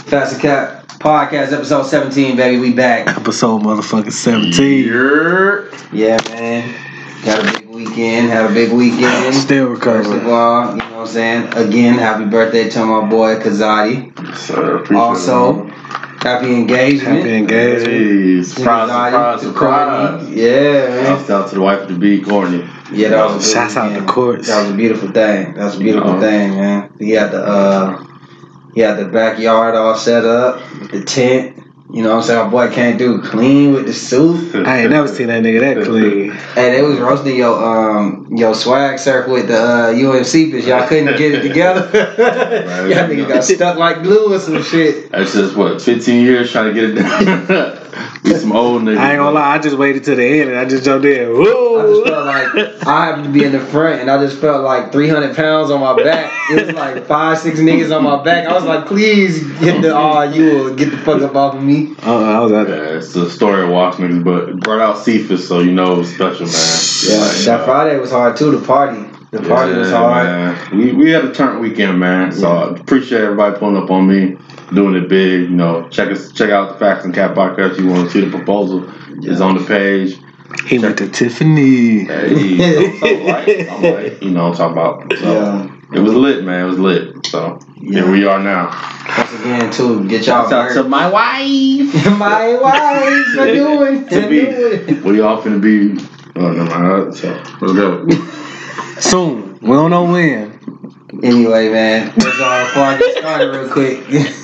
Facts Cap Podcast, episode 17, baby. We back. Episode motherfucking 17. Yeah, man. Got a big weekend. Had a big weekend. Still recovering. First of all, you know what I'm saying? Again, happy birthday to my boy Kazadi. Sir, Also, happy engagement. Happy engagement. Hey, surprise. Yeah, man. Shouts out to the wife of the B, Courtney. Yeah, that was a good Shouts out weekend. to Courts. That was a beautiful thing. Man. He had the backyard all set up with the tent. You know what I'm saying? My boy came through clean with the suit. I ain't never seen that nigga that clean. Hey, they was roasting your swag circle with the UMC bitch. Y'all couldn't get it together. Y'all niggas got stuck like glue or some shit. That's just 15 years trying to get it done. We some old niggas. I ain't gonna lie, I just waited till the end and I just jumped in. I Woo! just felt like I happened to be in the front and I just felt like 300 pounds on my back. It was like 5-6 niggas on my back. I was like, please get the get the fuck up off of me. I was out there. Yeah, it's the story of Walk niggas, but it brought out Cephas, so you know it was special, man. Yeah, that Friday was hard too. The party was hard. Man. We had a turn weekend, man. So I appreciate everybody pulling up on me, doing it big. You know, check out the Facts and Cap podcast. If you want to see the proposal, it's on the page. He went to Tiffany. Hey, I'm right. You know what I'm talking about. So, It was lit, man. It was lit. So here we are now. Once again, too, get y'all Shout out to my wife. My wife, What y'all finna be? Oh, never mind. So let's go. Soon. We don't know when. Anyway, man, before I get started real quick.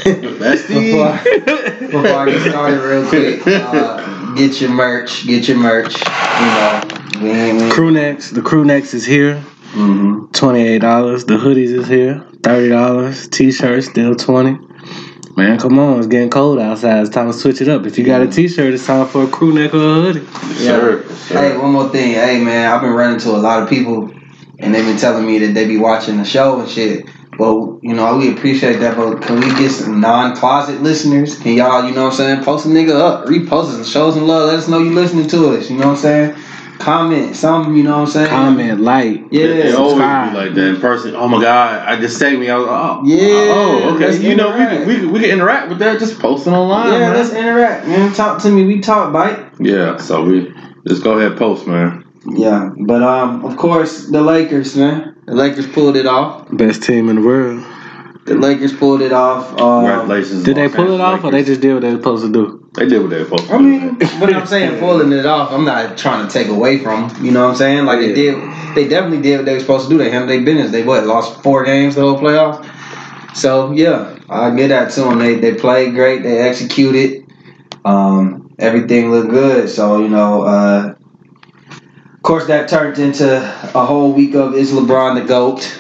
Before I get started real quick, get your merch. You know, Crew Necks. The Crew Necks is here. Mm-hmm. $28. The hoodies is here. $30. T-shirts still $20. Man, come on, it's getting cold outside. It's time to switch it up. If you got a T-shirt, it's time for a crew neck or a hoodie. Sure. Hey, one more thing. Hey, man, I've been running to a lot of people, and they've been telling me that they be watching the show and shit. But, you know, we appreciate that, but can we get some non-closet listeners? Can y'all, you know what I'm saying, post a nigga up, repost us and show some love. Let us know you listening to us, you know what I'm saying? Comment something, you know what I'm saying? Comment, like. Yeah, it always be like that in person. Oh my God, I just saved me. I was okay. You know, we can interact with that. Just posting online. Yeah, man. let's interact, man. Talk to me. We talk, bite. Yeah, so we just go ahead and post, man. Yeah, but of course the Lakers, man. The Lakers pulled it off. Best team in the world. The Lakers pulled it off. Congratulations. Did they pull it off or they just did what they were supposed to do? They did what they were supposed to do. I mean, when I'm saying pulling it off, I'm not trying to take away from them. You know what I'm saying? Like they definitely did what they were supposed to do. They handled their business. They lost 4 games the whole playoffs. So yeah, I get that to them. They played great. They executed. Everything looked good. So you know, of course that turned into a whole week of is LeBron the GOAT?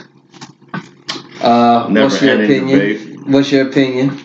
What's your opinion? What's your opinion?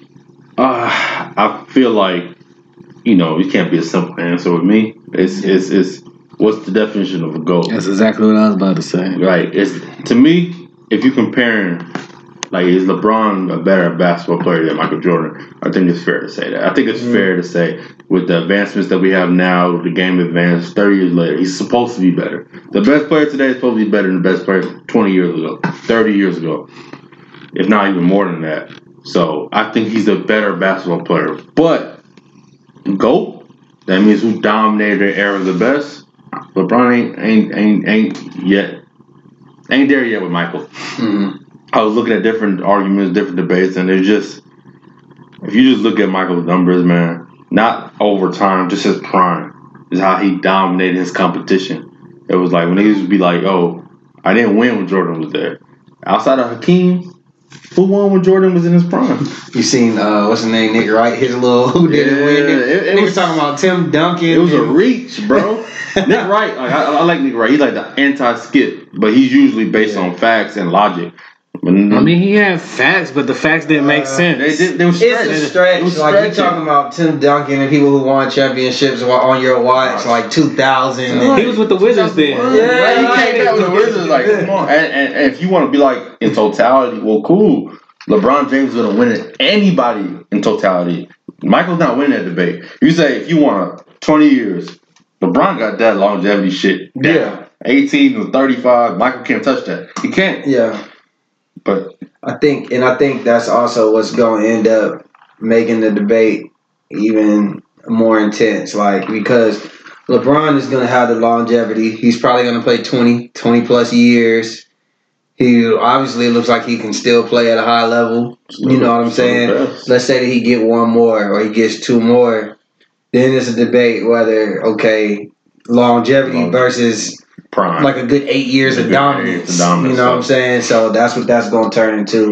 I feel like, you know, it can't be a simple answer with me. It's what's the definition of a GOAT? That's exactly what I was about to say. Right. To me, if you're comparing, like, is LeBron a better basketball player than Michael Jordan? I think it's fair to say that. I think it's fair to say with the advancements that we have now, the game advanced 30 years later, he's supposed to be better. The best player today is supposed to be better than the best player 20 years ago, 30 years ago, if not even more than that. So I think he's a better basketball player. But GOAT, that means who dominated their era the best. LeBron ain't there yet with Michael. Mm-hmm. I was looking at different arguments, different debates, and if you just look at Michael's numbers, man, not over time, just his prime, is how he dominated his competition. It was like when niggas would be like, oh, I didn't win when Jordan was there. Outside of Hakeem, who won when Jordan was in his prime? You seen what's his name, Nick Wright? His little who didn't win. It was talking about Tim Duncan. It was a reach, bro. Nick Wright, like I like Nick Wright. He's like the anti-skip, but he's usually based on facts and logic. I mean, he had facts, but the facts didn't make sense. They were stretched. It's a stretch. Like you talking about Tim Duncan and people who won championships on your watch, like 2000. He was with the Wizards then. Yeah, he came back with the Wizards. Like, come on. And if you want to be like in totality, well, cool. LeBron James is gonna win it. Anybody in totality. Michael's not winning that debate. You say if you want 20 years, LeBron got that longevity shit. Yeah. 18 to 35. Michael can't touch that. He can't. Yeah. But I think that's also what's going to end up making the debate even more intense. Like, because LeBron is going to have the longevity. He's probably going to play 20 plus years. He obviously it looks like he can still play at a high level. You know what I'm saying? Let's say that he get one more or he gets two more. Then it's a debate whether, okay, longevity versus prime, like a good 8 years of dominance. You know what I'm saying? So that's what that's going to turn into.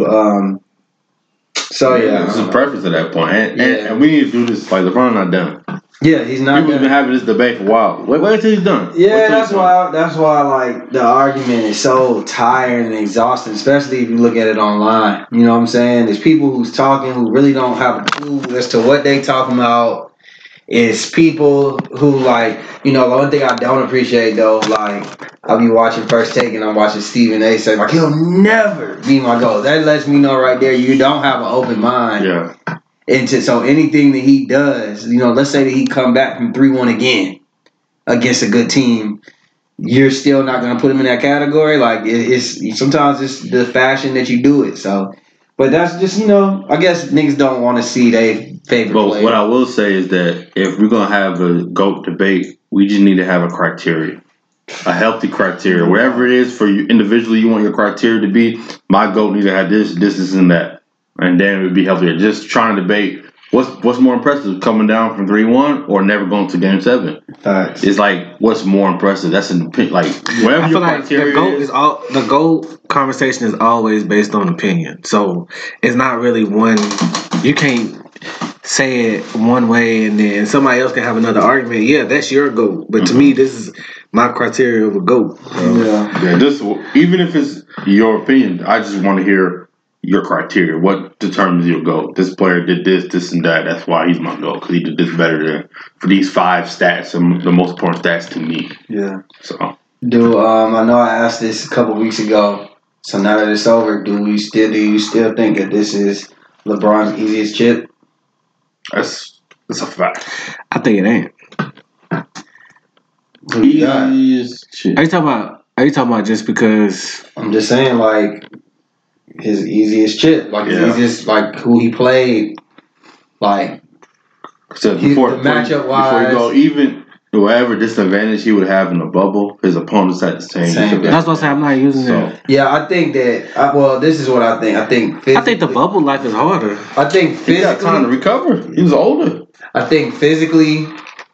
So yeah, it's a preference at that point, and we need to do this. Like LeBron not done. Yeah, he's not. People have been having this debate for a while. Wait until he's done. Yeah, that's why like the argument is so tiring and exhausting, especially if you look at it online. You know what I'm saying? There's people who's talking who really don't have a clue as to what they talking about. It's people who like, you know, the one thing I don't appreciate though, like I'll be watching First Take and I'm watching Stephen A. say like he'll never be my goal. That lets me know right there you don't have an open mind. Yeah. So anything that he does, you know, let's say that he come back from 3-1 again against a good team, you're still not going to put him in that category. Like it's sometimes it's the fashion that you do it. So, but that's just, you know, I guess niggas don't want to see their favorite player. What I will say is that if we're going to have a GOAT debate, we just need to have a criteria. A healthy criteria. Whatever it is for you individually you want your criteria to be, my GOAT needs to have this, and that. And then it would be healthier. Just trying to debate what's more impressive, coming down from 3-1 or never going to Game 7. Facts. It's like what's more impressive. That's an opinion. Like whatever I your feel like criteria the GOAT conversation is always based on opinion. So it's not really one. You can't say it one way and then somebody else can have another argument. Yeah, that's your GOAT. But to me, this is my criteria of a GOAT. Yeah. This even if it's your opinion, I just want to hear your criteria. What determines your GOAT? This player did this, and that. That's why he's my GOAT, because he did this better for these 5 stats, the most important stats to me. Yeah. So, I know I asked this a couple weeks ago. So now that it's over, do you still think that this is LeBron's easiest chip? that's a fact. I think it ain't. Who you got? Easiest chip. Are you talking about just because? I'm just saying, like, his easiest chip, like his easiest, like who he played, like So before the matchup before you go, even whatever disadvantage he would have in the bubble, his opponents had the same. That's what I'm saying. I'm not using it. Yeah, I think that. This is what I think. I think the bubble life is harder. I think physically, he got time to recover. He was older. I think physically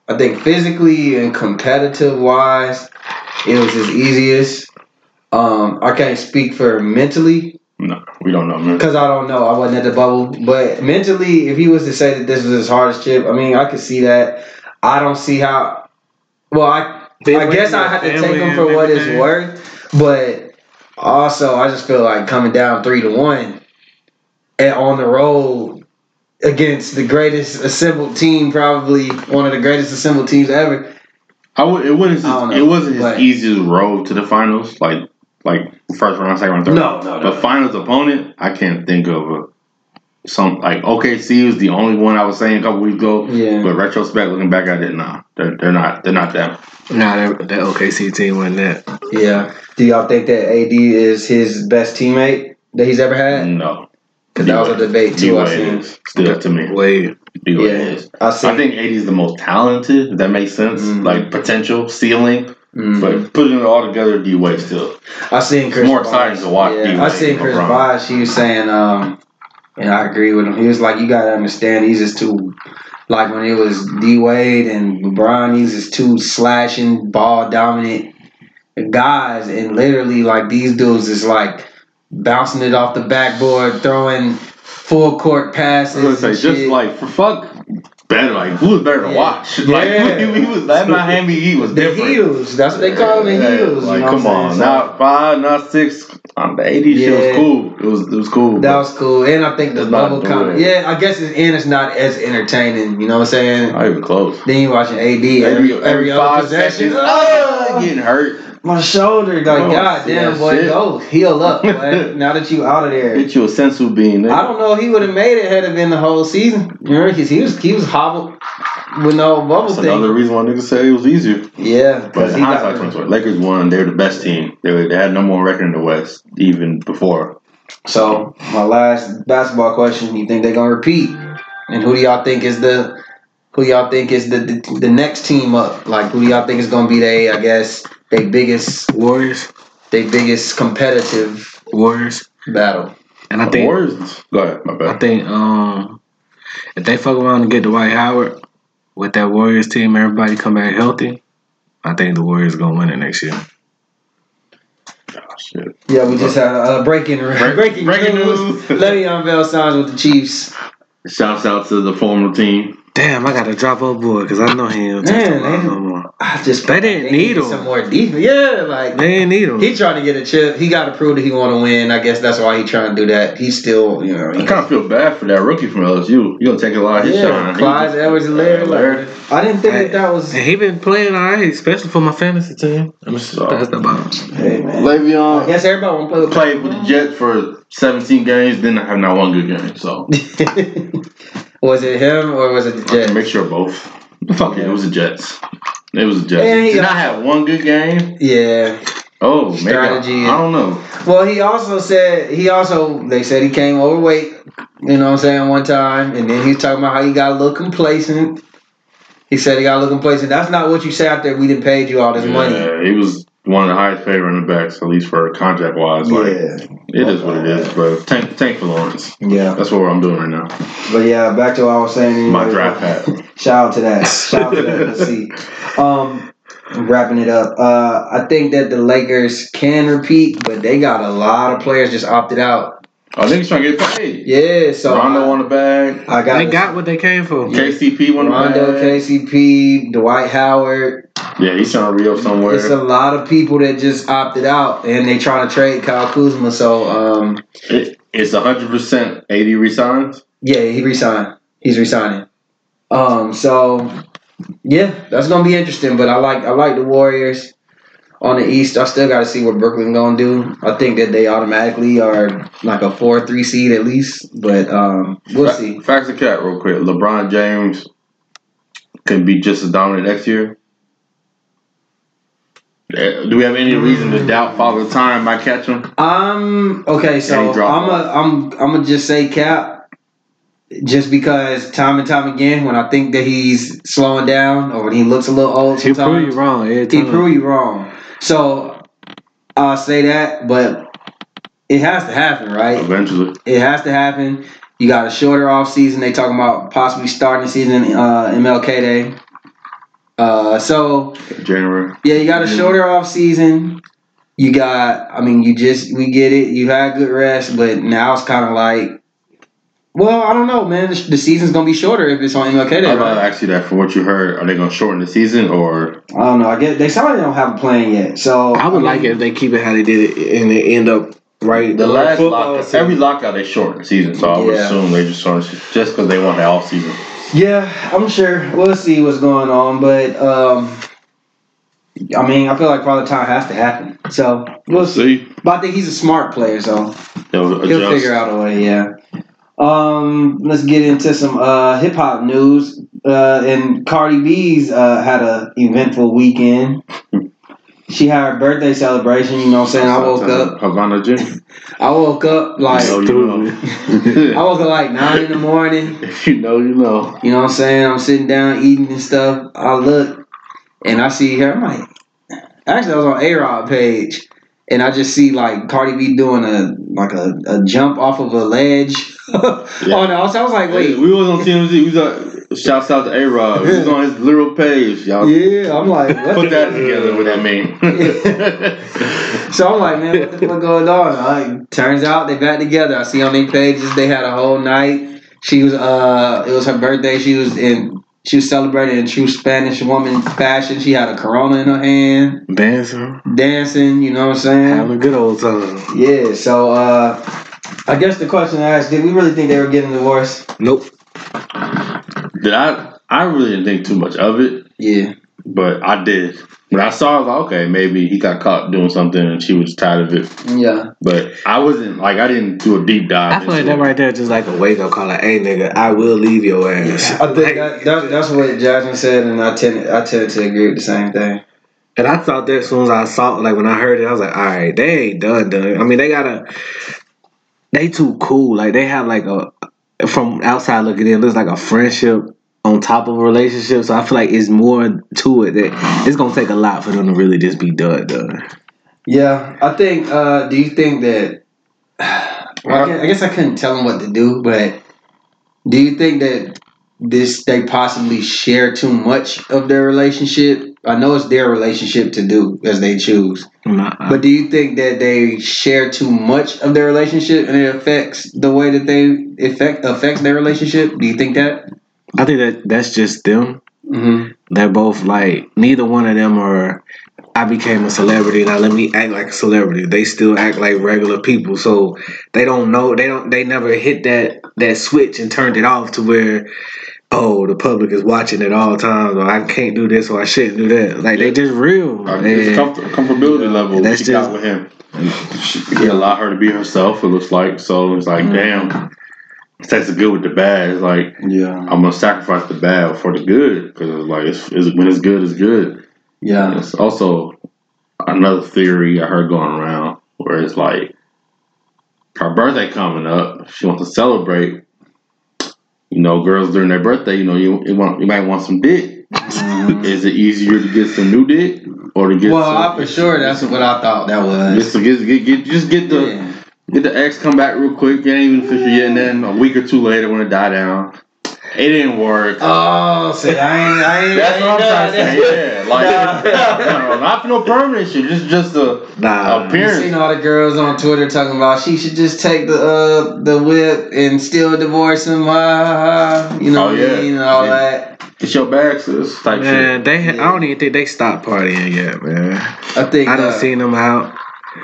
and competitive wise, it was his easiest. I can't speak for mentally. No, we don't know, man. Because I don't know. I wasn't at the bubble. But mentally, if he was to say that this was his hardest chip, I mean, I could see that. I don't see how. Well, I guess I have to take him for what it's worth. But also, I just feel like coming down 3-1 and on the road against the greatest assembled team, probably one of the greatest assembled teams ever. It wasn't his easiest road to the finals. Like first round, second round, third round. No. The finals opponent, I can't think of OKC was the only one I was saying a couple weeks ago. Yeah. But retrospect, looking back at it, nah, they're not them. Nah, that OKC team wasn't that. Yeah. Do y'all think that AD is his best teammate that he's ever had? No. Because that was a debate too. I think still to me. I think AD is the most talented. If that makes sense. Mm-hmm. Like potential ceiling. Mm-hmm. But putting it all together, D-Wade still. I seen Chris. It's more exciting to watch. Yeah, I seen Chris Bosh. He was saying, and I agree with him. He was like, "You gotta understand, he's just too." Like when it was D-Wade and LeBron, he's just two slashing, ball dominant guys, and literally like these dudes is like bouncing it off the backboard, throwing full court passes. I was gonna say, just like for fuck. Better, like who was better to watch? Like he was that Miami Heat was different. The heels, that's what they call them, the heels. Like, come on, not 5, not 6. The AD shit was cool. It was cool. That was cool, and I think the bubble kind of I guess it's not as entertaining. You know what I'm saying? Not even close. Then you watching AD every other possession. Getting hurt. My shoulder, like, God damn, boy, go heal up, boy. Now that you out of there. Get you a sensu bean. I don't know if he would have made it had it been the whole season. You know, because he was hobbled with no bubble That's thing. Another reason why niggas said it was easier. Yeah. But in hindsight, 2020, Lakers won. They were the best team. They had number 1 record in the West, even before. So, my last basketball question, you think they're going to repeat? And who do y'all think is the next team up? Like, who do y'all think is gonna be their biggest Warriors. Their biggest competitive Warriors battle? And I think Warriors. Go ahead, my bad. I think if they fuck around and get Dwight Howard with that Warriors team, everybody come back healthy, I think the Warriors gonna win it next year. Oh, shit. Yeah, we just had breaking news. Le'Veon Bell signs with the Chiefs. Shouts out to the former team. Damn, I gotta drop old boy because I know he ain't touch the ball no more. They didn't need him. Some more defense. Yeah, like they didn't need him. He trying to get a chip. He got to prove that he want to win. I guess that's why he trying to do that. He's still, you know. I kind of feel bad for that rookie from LSU. You gonna take a lot of his shine. Clyde Edwards-Helaire. I didn't think that was. And he been playing all right, especially for my fantasy team. I'm just pass the ball. Hey man, Le'Veon. I guess everybody want to play with the Jets for 17 games. Didn't have not one good game. So. Was it him or was it the Jets? Make sure both. Fuck it, it was the Jets. It was the Jets. And Did not have one good game. Yeah. Oh, maybe strategy. I don't know. Well, they said he came overweight. You know what I'm saying? One time, and then he's talking about how he got a little complacent. He said he got a little complacent. That's not what you say out there. We didn't pay you all this money. Yeah, he was one of the highest paid running backs, at least for contract wise. Like, it is what it is. But tank for Lawrence. Yeah, that's what I'm doing right now. But yeah, back to what I was saying. My draft hat. Shout out to that. Let's see. Wrapping it up. I think that the Lakers can repeat, but they got a lot of players just opted out. I think he's trying to get paid. Yeah, so Rondo won the bag. They got what they came for. KCP won the bag. Rondo, KCP, Dwight Howard. Yeah, he's trying to re-up somewhere. It's a lot of people that just opted out, and they trying to trade Kyle Kuzma. So it's 100% AD resigns. Yeah, he resigned. He's resigning. So yeah, that's gonna be interesting. But I like the Warriors on the East. I still got to see what Brooklyn gonna do. I think that they automatically are like a 4-3 seed at least. But we'll see. Facts of cat, real quick. LeBron James can be just as dominant next year. Do we have any reason to doubt Father Time might catch him? Okay, so I'm gonna just say Cap, just because time and time again when I think that he's slowing down or when he looks a little old, sometimes he prove you wrong. He prove you wrong. So I'll say that, but it has to happen, right? Eventually, it has to happen. You got a shorter off season. They talking about possibly starting the season MLK Day. So January. Yeah, you got a shorter off season. We get it. You had good rest, but now it's kind of like, well, I don't know, man. The season's gonna be shorter if it's on MLK Day. I'm about to ask you that. From what you heard, are they gonna shorten the season or? I don't know. I guess they probably don't have a plan yet. So I would like it if they keep it how they did it and they end up right. The last lockout, every lockout they shorten the season, so I would assume they just shorten just because they want the off season. Yeah, I'm sure. We'll see what's going on, but I feel like Father Time has to happen. So we'll see. But I think he's a smart player, so he'll figure out a way. Yeah. Let's get into some hip hop news. And Cardi B's had an eventful weekend. She had her birthday celebration. You know what I'm saying? I woke up. Havana Gym. I woke up like. I woke up like 9 a.m. If you know, you know. You know what I'm saying? I'm sitting down eating and stuff. I look and I see her. I'm like, actually, I was on A-Rod page. And I just see like Cardi B doing a jump off of a ledge. On the outside. I was like, wait. We was on TMZ. We was like, shouts out to A-Rod. We was on his literal page, y'all. Yeah, I'm like, what? Put that together with that mean. So I'm like, man, what the fuck going on? Turns out they back together. I see on their pages they had a whole night. She was it was her birthday. She was celebrating in true Spanish woman fashion. She had a Corona in her hand. Dancing, you know what I'm saying? Having a good old time. Yeah, so I guess the question I asked, did we really think they were getting divorced? Nope. I really didn't think too much of it. Yeah. But I did. When I saw it, I was like, okay, maybe he got caught doing something and she was tired of it. Yeah. But I didn't do a deep dive. I feel like that right there just like a wake up call, like, hey nigga, I will leave your ass. Yeah. I think that's what Jasmine said, and I tend to agree with the same thing. And I thought that as soon as I saw it, like when I heard it, I was like, all right, they ain't done. I mean, they too cool. Like they have like from outside looking in, it looks like a friendship on top of a relationship. So I feel like it's more to it that it's gonna take a lot for them to really just be done. Yeah, I think. Do you think that? I guess I couldn't tell them what to do, but do you think that they possibly share too much of their relationship? I know it's their relationship to do as they choose, but do you think that they share too much of their relationship and it affects the way that they affects their relationship? Do you think that? I think that's just them. Mm-hmm. They're both like, neither one of them are, I became a celebrity, now let me act like a celebrity. They still act like regular people, so they don't know, they never hit that switch and turned it off to where, oh, the public is watching at all times, or I can't do this, or I shouldn't do that. Like, they just real. It's comfortability level that's she just, got with him. He allowed her to be herself, it looks like. So it's like, damn, it takes the good with the bad. It's like, I'm going to sacrifice the bad for the good. Because it's like, when it's good, it's good. Yeah. And it's also another theory I heard going around where it's like, her birthday coming up, she wants to celebrate. You know, girls during their birthday, you know, you might want some dick. Mm-hmm. Is it easier to get some new dick or to get? Well, for sure, that's what I thought that was. Get the ex come back real quick. You ain't even official yet, and then a week or two later, when it die down, it didn't work. Oh, see, I ain't. That's what I'm trying to say. Yeah, like no, not for no permanent shit. Just the appearance. You seen all the girls on Twitter talking about she should just take the whip and still divorce him. You know what I mean? And all that. It's your bag, sis. Type man, shit. I don't even think they stopped partying yet, man. I done seen them out.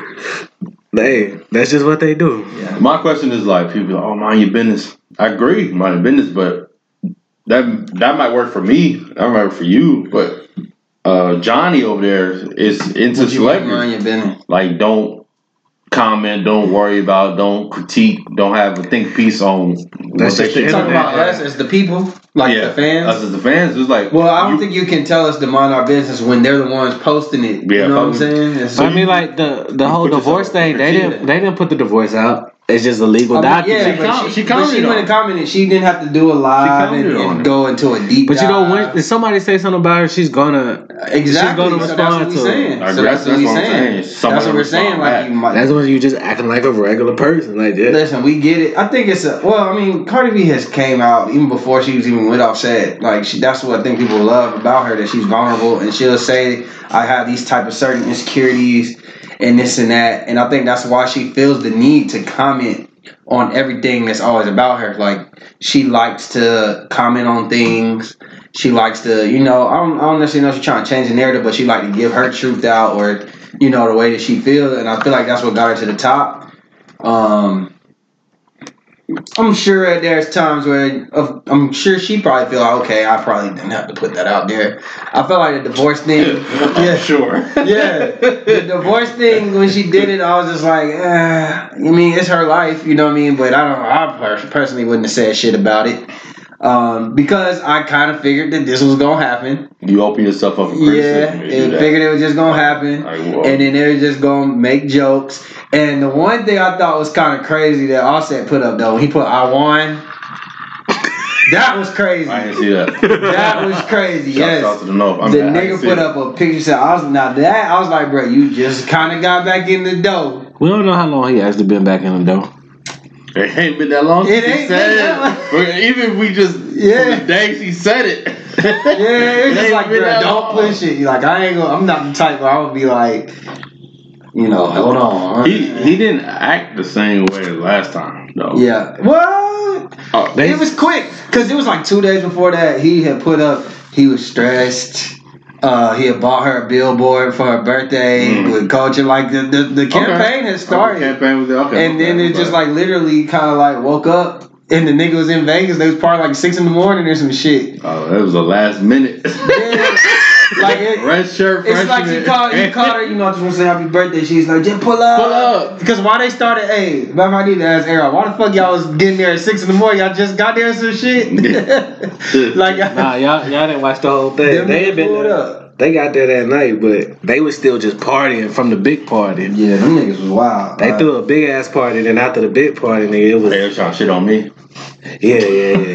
That's just what they do. Yeah. My question is like, people are, mind your business. I agree, mind your business, but that might work for me. That might work for you, but Johnny over there is into celebrity. Mind your business. Like, don't comment, don't worry about, don't critique, don't have a think piece on that's what they think. Talking about us as the people, like the fans. Us as the fans, it's like. Well, I don't think you can tell us to mind our business when they're the ones posting it. You know what I'm saying? So I mean, like the whole divorce thing, they didn't put the divorce out. It's just a legal document. Yeah, she went and commented. She didn't have to do a live and go into a deep. But you know, when somebody say something about her, she's gonna respond to it. So that's what we're saying. That's what we're saying. Like, that's when you just acting like a regular person. Like that. Listen, we get it. I think it's I mean, Cardi B has came out even before she was even with Offset. Like, that's what I think people love about her, that she's vulnerable, and she'll say, "I have these type of certain insecurities." And this and that, and I think that's why she feels the need to comment on everything that's always about her. Like, she likes to comment on things. She likes to, I don't necessarily know if she's trying to change the narrative, but she like to give her truth out, or the way that she feels. And I feel like that's what got her to the top. I'm sure there's times where I'm sure she probably feel like, okay, I probably didn't have to put that out there. I felt like the divorce thing. Yeah, sure. Yeah, the divorce thing, when she did it, I was just like, I mean, it's her life, you know what I mean? But I personally wouldn't have said shit about it. Because I kind of figured that this was gonna happen. You open yourself up for criticism. Yeah, figured it was just gonna happen, and then they were just gonna make jokes. And the one thing I thought was kind of crazy that Offset put up though, when he put "I won," that was crazy. I didn't see that. That was crazy. Yes, out to the nigga put up a picture. Said, I was like, bro, you just kind of got back in the dough. We don't know how long he actually been back in the dough. It ain't been that long. It ain't been that long. But even if we just from the days he said it. It's just like, bro, don't push it. Like, I'm not the type where I would be like, hold on. He didn't act the same way as last time, though. Yeah. What? It was quick, because it was like 2 days before that he had put up, he was stressed. He had bought her a billboard for her birthday with Culture. Like, the campaign had started. And then it just like literally kind of like woke up, and the nigga was in Vegas. They was probably like 6 a.m. or some shit. Oh, it was the last minute. Yeah. Like red shirt. It's like you called her. I just want to say happy birthday. She's like, just pull up. Because why they started? Hey, but I need to ask Errol, why the fuck y'all was getting there at 6 a.m? Y'all just got there and some shit. Like, nah, y'all didn't watch the whole thing. They had been pulled up. They got there that night, but they was still just partying from the big party. Yeah, them niggas was wild. They threw a big ass party, then after the big party, nigga, it was. They was trying to shit on me. Yeah.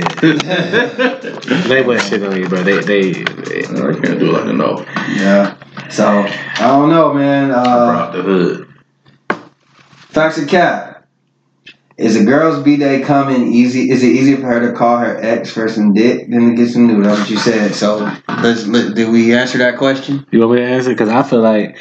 They wasn't shit on you, bro. They I can't do it like a no. Yeah. So I don't know, man. Brought the hood. Facts of cap. Is a girl's B-Day coming easy? Is it easier for her to call her ex for some dick than to get some new? That's what you said. So, did we answer that question? You want me to answer? Because I feel like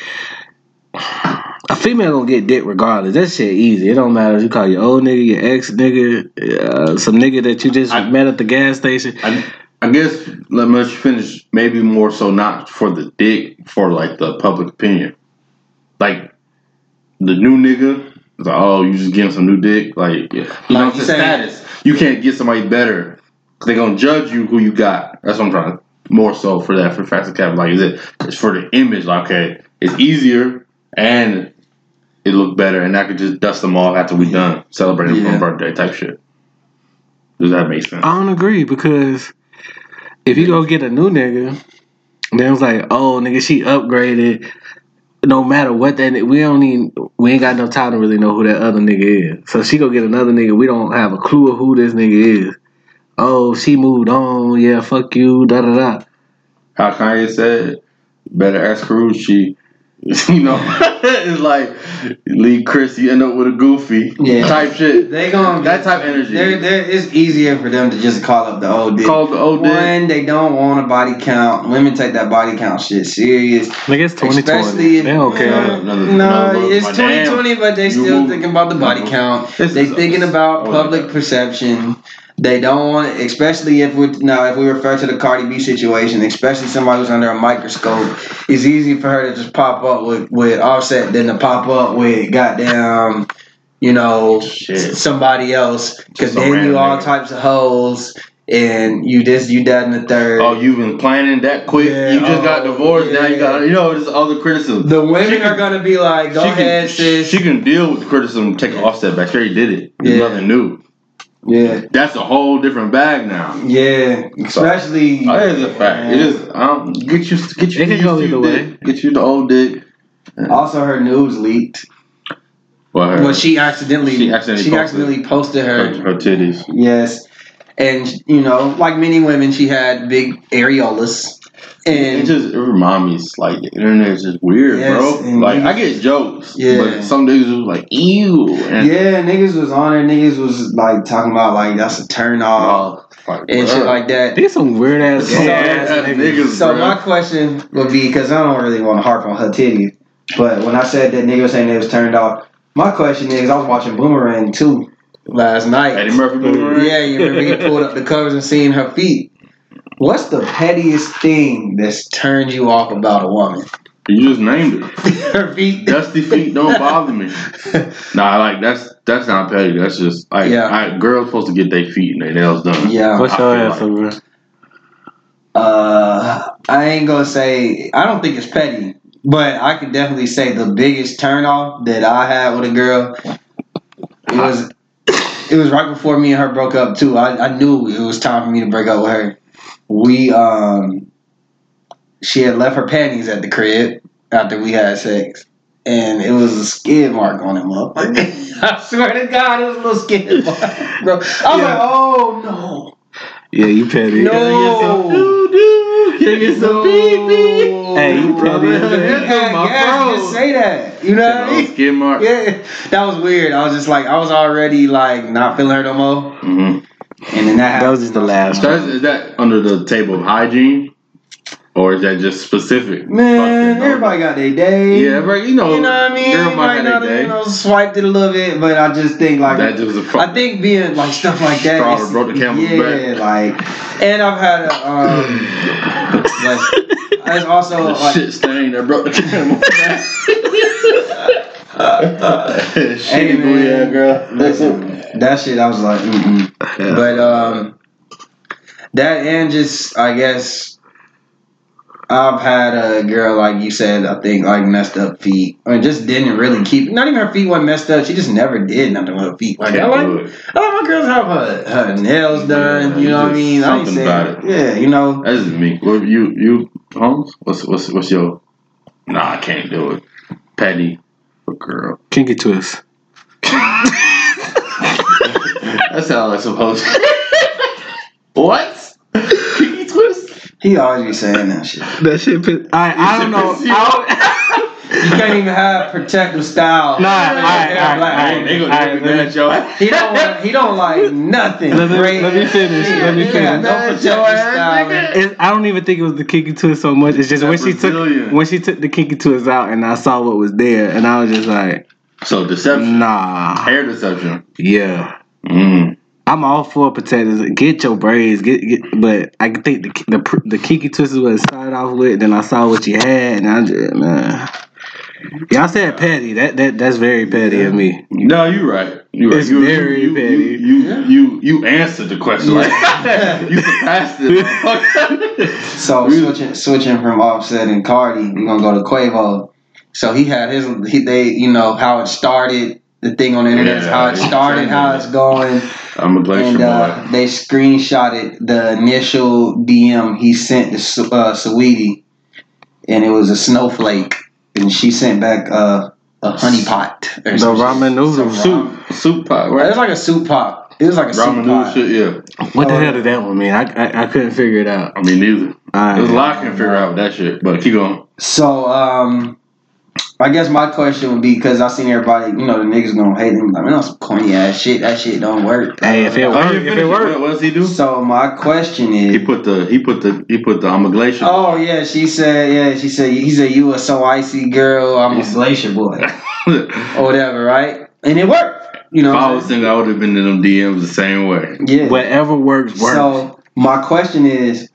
a female gonna get dick regardless. That shit easy. It don't matter if you call your old nigga, your ex nigga, some nigga that you just met at the gas station. I guess let me finish. Maybe more so not for the dick, for like the public opinion. Like the new nigga. It's like, oh, you just getting some new dick? Like, yeah. You know, it's a status. You can't get somebody better. They're going to judge you who you got. That's what I'm trying to, more so for that, for Facts of Cap. Like, it's for the image. Like, okay, it's easier and it look better, and I could just dust them off after we done celebrating my birthday type shit. Does that make sense? I don't agree, because if you go get a new nigga, then it's like, oh, nigga, she upgraded. No matter what that we ain't got no time to really know who that other nigga is. So she go get another nigga. We don't have a clue of who this nigga is. Oh, she moved on. Yeah, fuck you. Da da da. How Kanye said, better ask Karuchi. You know, it's like leave Chris, you end up with a goofy type shit. They gonna that type of energy. It's easier for them to just call up the old dick. Call the old dick. One, they don't want a body count. Women take that body count shit serious. Like it's 2020. Especially if, they don't care. No, it's 2020, but they still thinking about the body count. They thinking about public perception. They don't want it, especially if we refer to the Cardi B situation, especially somebody who's under a microscope. It's easy for her to just pop up with Offset than to pop up with goddamn, somebody else. Because then you all types of hoes. And you this, you that, and the third. Oh, you've been planning that quick. Yeah, you just got divorced. Yeah. Now you got, there's all the criticism. The women are gonna be like, go ahead, sis. She can deal with the criticism, take an Offset back. She already did it. There's nothing new. Yeah, that's a whole different bag now. Yeah, especially. It's a fact. It is. Get you Get you the old dick. Also, her news leaked. Well, she accidentally posted her titties. Yes. And, like many women, she had big areolas. And it reminds me, like, the internet is just weird, bro. Like, I get jokes, but some niggas was like, ew. And niggas was on her. Niggas was, like, talking about, like, that's a turn off and shit like that. These some weird ass niggas. So, my question would be, because I don't really want to harp on her titties, but when I said that nigga was saying it was turned off, my question is, I was watching Boomerang, too. Last night. Eddie Murphy Boomerang? Yeah, you remember he pulled up the covers and seen her feet. What's the pettiest thing that's turned you off about a woman? You just named it. Her feet. Dusty feet don't bother me. That's not petty. That's just like girls supposed to get their feet and their nails done. Yeah. What's your answer, bro? I ain't gonna say I don't think it's petty, but I can definitely say the biggest turn off that I had with a girl it was right before me and her broke up too. I knew it was time for me to break up with her. She had left her panties at the crib after we had sex. And it was a skid mark on him, motherfucker. I swear to God, it was a little skid mark, bro. I was like, oh no. Yeah, you petty. No. Give me some pee-pee. Hey, you petty. Just say that. You know what I mean? Skid mark. Yeah. That was weird. I was just like, I was already like not feeling her no more. Mm-hmm. And then that was just the last. So is that under the table of hygiene? Or is that just specific? Man, everybody got their day. Yeah, everybody, you know what I mean? Everybody got their day. Swiped it a little bit, but I just think like that just I think being like stuff like that. Straw broke the camel's back. Like, and I've had it's also like shit stain that broke the camel's back. Hey man, girl. Listen, that shit I was like, But that and just I guess I've had a girl, like you said, I think, like, messed up feet. I mean, just didn't really keep. Not even her feet wasn't messed up. She just never did nothing with her feet. Like, I like my girls have her nails done. You know what I mean? I ain't Something about saying, yeah, you know. That's just me. What you Holmes? What's your? Nah, I can't do it. Petty for girl. Kinky twist. That's how I'm supposed to. What? Kinky twist? He always be saying that shit. That shit. I don't know. You can't even have protective style. He don't like nothing. Let me finish. No protective style. I don't even think it was the kinky twist so much. It's just when she took the kinky twist out and I saw what was there and I was just like, so deception. Nah. Hair deception. Yeah. Mm. I'm all for protectors. Get your braids. But I think the kinky twist is what it started off with. Then I saw what you had, and I just Y'all said petty. That's very petty of me. No, you're right. It's very petty. You answered the question. Like, you surpassed it. So switching from Offset and Cardi, we're gonna go to Quavo. So he had how it started. The thing on the internet is how it started, how it's going. I'm a glacier boy. They screenshotted the initial DM he sent to Saweetie, and it was a snowflake, and she sent back a honey pot. The ramen noodle soup pot, right? It was like a soup pot. It was like a ramen soup pot. Shit, yeah. What the hell did that one mean? I couldn't figure it out. I mean, neither. There's a lot I can't figure out with that shit, but keep going. So, I guess my question would be, because I seen everybody, the niggas gonna hate him. Like, man, that's some corny ass shit. That shit don't work. Hey, if it worked, what does he do? So my question is, he put the I'm a glacier. Oh yeah, he said you were so icy girl, I'm a glacier boy, or whatever, right? And it worked. If I was single, I would have been in them DMs the same way. Yeah, whatever works. So my question is,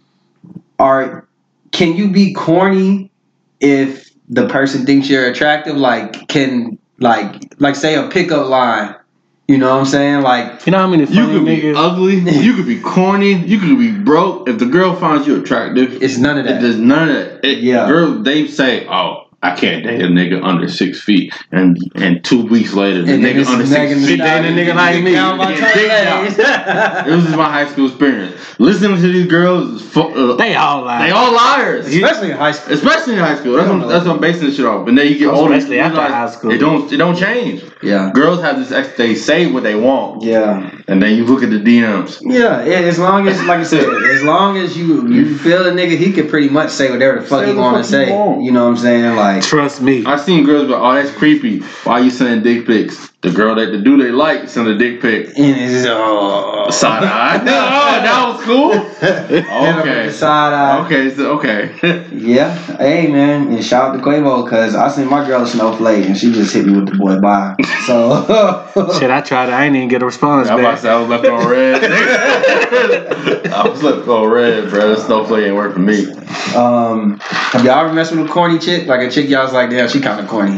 can you be corny if the person thinks you're attractive? Like, can say a pickup line. You know what I'm saying? Like, how many funny you could niggas? be ugly, you could be corny, you could be broke. If the girl finds you attractive, it's none of that. There's none of that. Girls, they say, "Oh, I can't date a nigga under 6 feet," and 2 weeks later, the nigga under 6 feet dating a nigga like me. It was just my high school experience. Listening to these girls, they all liars. They all liars, especially in high school. That's what I'm basing this shit off. And then you get older, especially after high school, it don't change. Yeah, girls have this. They say what they want. Yeah, and then you look at the DMs. Yeah. As long as, like I said, as long as you feel a nigga, he could pretty much say whatever the fuck he want to say. You know what I'm saying? Like, trust me. I've seen girls go, "Oh, that's creepy. Why you sending dick pics?" The girl that the dude they like send a dick pic. And it's side eye. That was cool. Okay. Side eye. Okay. Yeah. Hey man, and shout out to Quavo, because I seen my girl a snowflake and she just hit me with the boy bye. So shit, I tried it. I ain't even get a response back. I was left on red. I was left on red, bro. The snowflake ain't work for me. Have y'all ever messed with a corny chick? Like a chick y'all was like, damn, she kind of corny.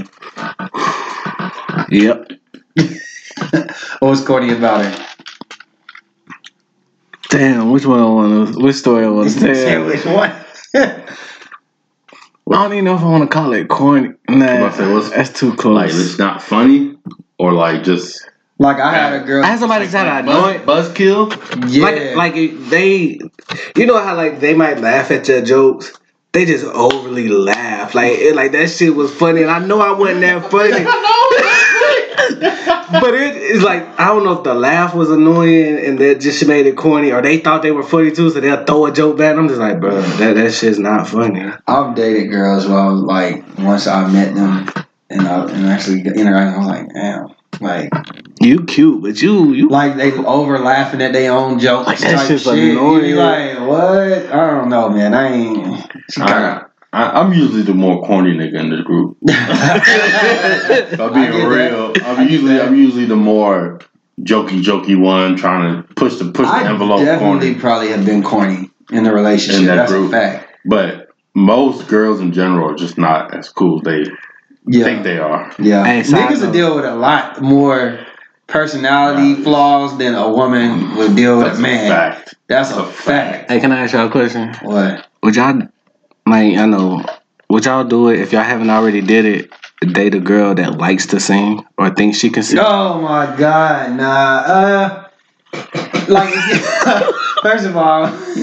Yep. What was corny about her? Damn, which story I want to tell? Which one? I don't even know if I want to call it corny. Nah, that's too close. Like, it's not funny, or like just. Like, I had a girl. I had somebody said I know it. Buzzkill? Yeah. Like they, how like they might laugh at your jokes. They just overly laugh. Like that shit was funny, and I know I wasn't that funny. But it's like, I don't know if the laugh was annoying and that just made it corny, or they thought they were funny too, so they'll throw a joke back. I'm just like, bro, that shit's not funny. I've dated girls where I was like, once I met them and actually interacted, I was like, damn. Like, you cute, but you like they over laughing at their own jokes. Like, that shit's shit. annoying. You be like, what? I don't know, man. I'm usually the more corny nigga in the group. I'm being real. I'm usually the more jokey one, trying to push the envelope. I definitely corny. Probably have been corny in the relationship. That's group. A fact. But most girls in general are just not as cool as they think they are. Yeah, niggas will deal with a lot more personality flaws than a woman would deal with a man. Fact. That's a fact. Hey, can I ask y'all a question? What? Would y'all Like, I know, would y'all do it if y'all haven't already did it? Date a girl that likes to sing or thinks she can sing? Oh my God, nah. Like, first of all,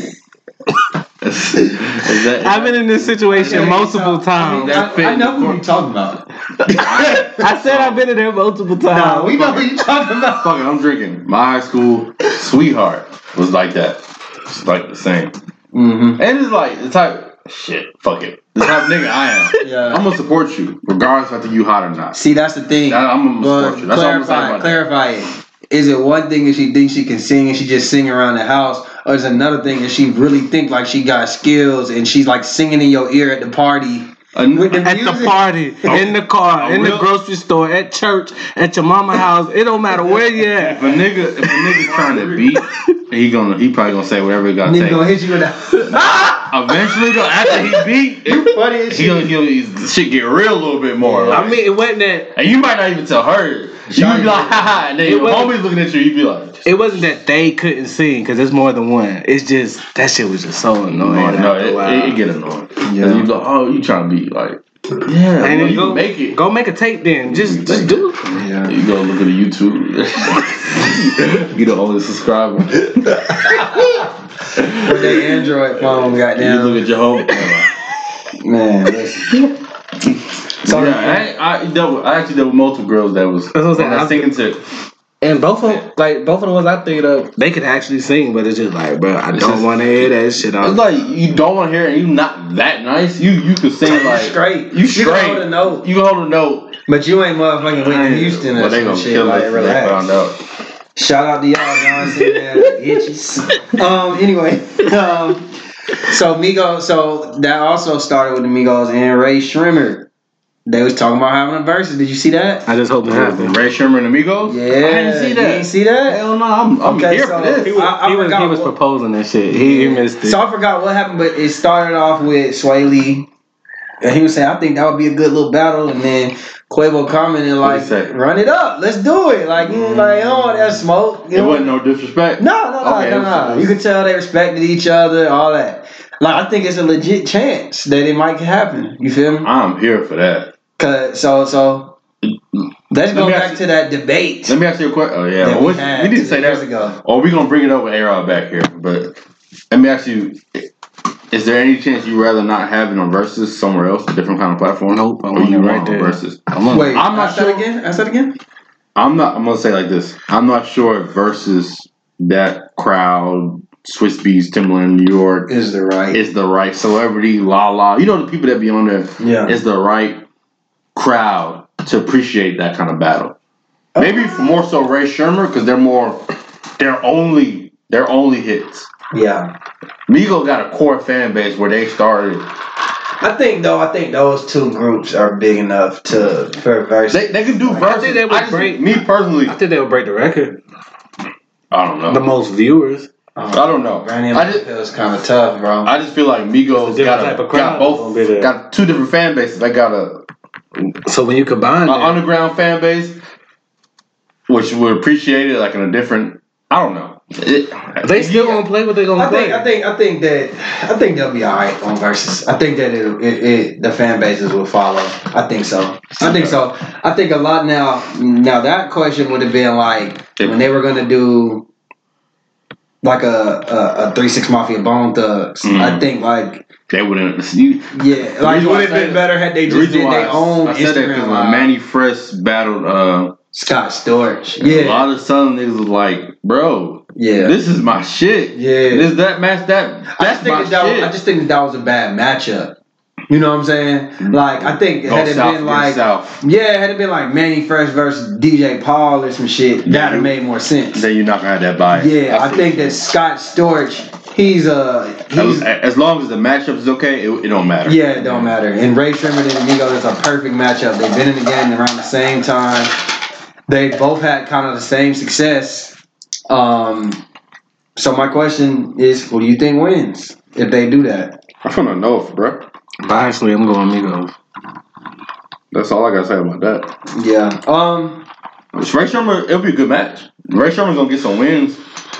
I've been in this situation multiple times. I know who you're talking about. I said I've been in there multiple times. Nah, we know who you're talking about. Fuck it, I'm drinking. My high school sweetheart was like that. It's like the same. Mm-hmm. And it's like the type, shit, fuck it. The type of nigga I am. Yeah. I'm gonna support you, regardless if I think you hot or not. See, that's the thing. I'm gonna support you. That's all I'm saying about clarify it. Is it one thing if she thinks she can sing and she just sing around the house, or is it another thing if she really think like she got skills and she's like singing in your ear at the party? With the at music? the party, in the car, in the grocery store, at church, at your mama's house. It don't matter where you at. If a nigga trying to beat, he probably gonna say whatever he gotta say. Nigga gonna hit you with that. Eventually though, after he beat, You funny as shit. he'll shit get real a little bit more. I mean, it wasn't that. And you might not even tell her. You be like, haha, and then your homies looking at you, you be like, it wasn't that they couldn't sing, because there's more than one. It's just, that shit was just so annoying. no, it get annoying. Yeah. You be like, oh, you trying to be like, yeah, And then you go can make it. Go make a tape then. Just do it. Yeah. You go look at the YouTube. You the only subscriber. With their Android phone, You goddamn. look at your home. Man, listen. So yeah, I actually dealt with multiple girls that was singing to. And both of the ones I think of, they could actually sing, but it's just like, bro, I don't want to hear that shit. It's like you don't want to hear it. And you not that nice. You could sing like straight. You straight. You can hold a note. You can hold a note. But you ain't motherfucking Whitney Houston or they some gonna shit. kill Like, us if they relax. found out. Shout out to y'all, Johnson, man. Itches. Anyway, so Migos, so that also started with the Migos and Ray Shrimmer. They was talking about having a versus. Did you see that? I just hope it happened. Ray Sherman and Amigos? Yeah. I didn't see that. You didn't see that? Hell no, I'm Okay, here so for this. He was proposing that shit. He missed it. So I forgot what happened, but it started off with Sway Lee. And he was saying, I think that would be a good little battle. And then Quavo commented like, run it up. Let's do it. Like, you was like, oh, that's smoke. It wasn't no disrespect? No. You could tell they respected each other, all that. Like, I think it's a legit chance that it might happen. You feel me? I'm here for that. So let's go back to that debate. Let me ask you a question. Oh yeah, we didn't say that. Ago. Or we gonna bring it up with A-Rod back here. But let me ask you: is there any chance you rather not have it on Versus somewhere else, a different kind of platform? Nope, I want it right there. Versus. Wait, I'm not sure. Ask that again. I'm gonna say it like this. I'm not sure if Versus that crowd, Swiss Beats, Timbaland, New York is the right celebrity, la. You know the people that be on there. Yeah, is the right crowd to appreciate that kind of battle. Maybe more so Ray Sherman because they're only hits. Yeah. Migos got a core fan base where they started. I think those two groups are big enough for versus. They could do versus. I think they would break. Me personally, I think they would break the record. I don't know. The most viewers. I don't know. It was kind of tough, bro. I just feel like Migos got two different fan bases. They got so when you combine an underground fan base, which would appreciate it like in a different. I don't know. They still gonna play what they gonna play. I think they'll be alright on versus. I think that the fan bases will follow. I think so. I think a lot now. Now that question would have been like when they were gonna do like a 3-6 Mafia Bone Thugs. Mm-hmm. I think like. They wouldn't. Yeah, like it would have been better had they just did their own I said Instagram. That Manny Fresh battled Scott Storch. Yeah, a lot of Southern niggas was like, bro, this is my shit. Yeah, this that match that. I just think that was a bad matchup. You know what I'm saying? Like I think had it been like Manny Fresh versus DJ Paul or some shit, that'd have made more sense. Then you're not gonna have that bias. Yeah, I think that Scott Storch. He's as long as the matchup is okay, it don't matter. Yeah, it don't matter. And Ray Sherman and Migos is a perfect matchup. They've been in the game around the same time. They both had kind of the same success. So my question is, who do you think wins if they do that? I don't know North, bro. Actually, I'm going Migos. That's all I gotta say about that. Yeah. Ray Sherman, it'll be a good match. Ray Sherman's gonna get some wins.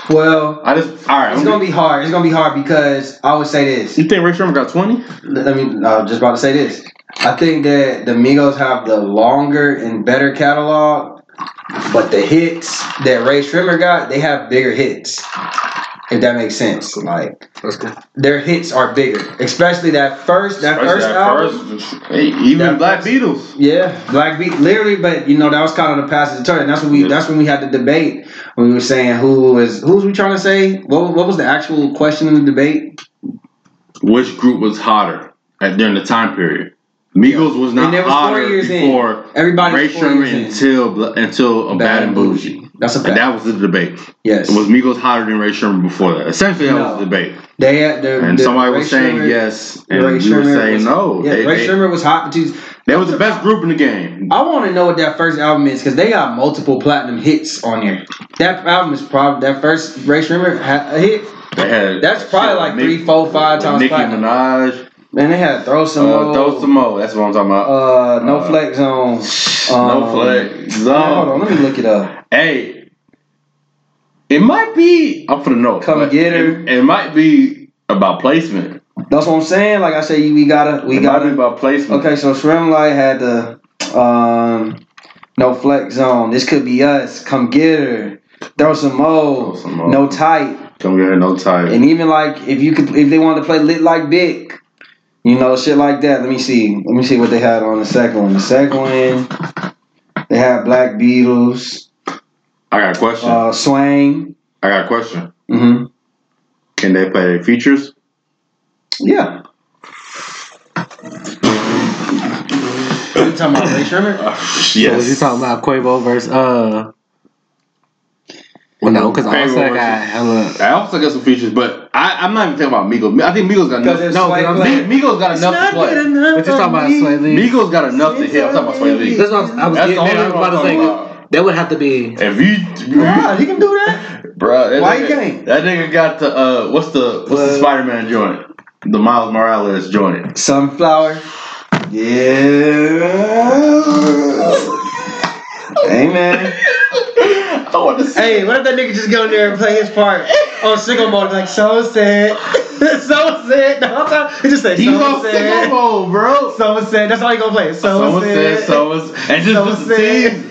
Well, It's gonna be hard. It's gonna be hard because I would say this. You think Ray Sherman got 20? I was just about to say this. I think that the Migos have the longer and better catalog, but the hits that Ray Shrimmer got, they have bigger hits. If that makes sense, like their hits are bigger, especially that first album. Even Black Beatles. Yeah, Black Beat, literally, but that was kind of the passage of turn. And that's when we had the debate when we were saying who was we trying to say? What was the actual question in the debate? Which group was hotter during the time period? Migos was not hotter before Ray Sherman until Bad and Bougie. That's a fact. And that was the debate. Yes. Was Migos hotter than Ray Sherman before that? Essentially, that was the debate. They had somebody was saying yes, and you were saying no. Yeah, Ray Sherman was hot, but they was the best group in the game. I want to know what that first album is because they got multiple platinum hits on there. That album is probably that first Ray Sherman had a hit. That's probably like 3, 4, 5 times Nicki platinum. Minaj. Man, they had Throw Some Mo. Throw Some Mo. That's what I'm talking about. No Flex Zone. No Flex Zone. Hold on, let me look it up. Hey, it might be. I'm finna know. Come Get Her. It might be about placement. That's what I'm saying. Like I said, we gotta. Might be about placement. Okay, so Shrimp Light had the No Flex Zone. This Could Be Us. Come Get Her. Throw Some Mo. No Tight. Come Get Her. No Tight. And even like if they wanted to play Lit Like Big. Shit like that. Let me see what they had on the second one. The second one, they had Black Beatles. I got a question. Swang. I got a question. Mm-hmm. Can they play features? Yeah. You talking about Ray Sherman? Yes. Was you talking about Quavo versus Well, no, because Offset got hella. I also got some features, but I'm not even talking about Migos. I think Migos got enough. Migos got enough to play. But you're talking about Sway Lee. Migos got enough to hit. I'm talking about Sway Lee. That's what I was about to say. That would have to be. If you he can do that, bro. Why you can't? That nigga got the what's the Spider-Man joint? The Miles Morales joint. Sunflower. Yeah. Hey man. I want to see. Hey, what if that nigga just go in there and play his part on single mode? Like, so sad. So sad. The whole time, he just said, he's on single mode, bro. So sad. That's all he gonna play. So sad. And just the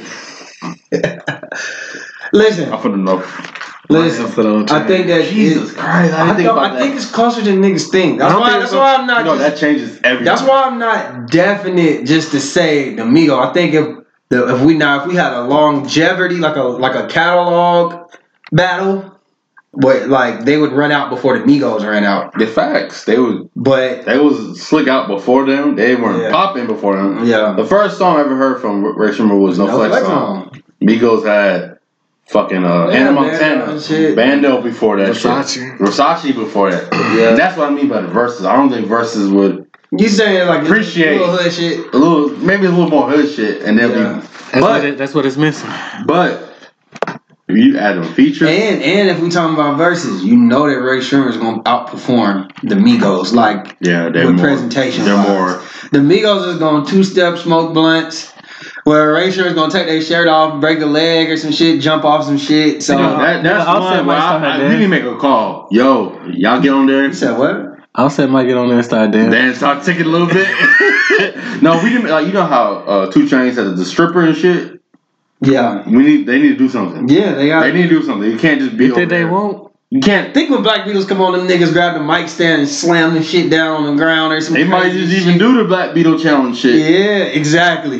Listen. I'm finna know. Listen, I think that Jesus Christ. I think it's closer than niggas think. That's why I'm not. That changes everything. That's why I'm not definite just to say the Migos. I think if we had a longevity like a catalog battle, but like they would run out before the Migos ran out. The facts they was slick out before them. They weren't popping before them. Yeah. The first song I ever heard from Ray Sherman was No Flex Zone. Migos had fucking Anna Montana, Bando before that. Versace before that. Yeah. And that's what I mean by the verses. I don't think verses would. You saying like appreciate a little hood shit, maybe a little more hood shit, and they'll be. That's what it's missing. But if you add them features, and if we talking about verses, that Ray Sherman is gonna outperform the Migos. Like with presentation, they're more. The Migos is going 2-step smoke blunts. Where Ray Sherman's gonna take their shirt off, break a leg or some shit, jump off some shit. So that's one where we need to make a call. Yo, y'all get on there. You said what? Offset might get on there and start dancing. Then start ticking a little bit. No, we didn't. Like, you know how 2 Chainz has the stripper and shit. Yeah, they need to do something. Yeah, they need to do something. You can't just be. You think they won't? You can't think when Black Beatles come on, them niggas grab the mic stand and slam the shit down on the ground or something. They might just even do the Black Beatle challenge shit. Yeah, exactly.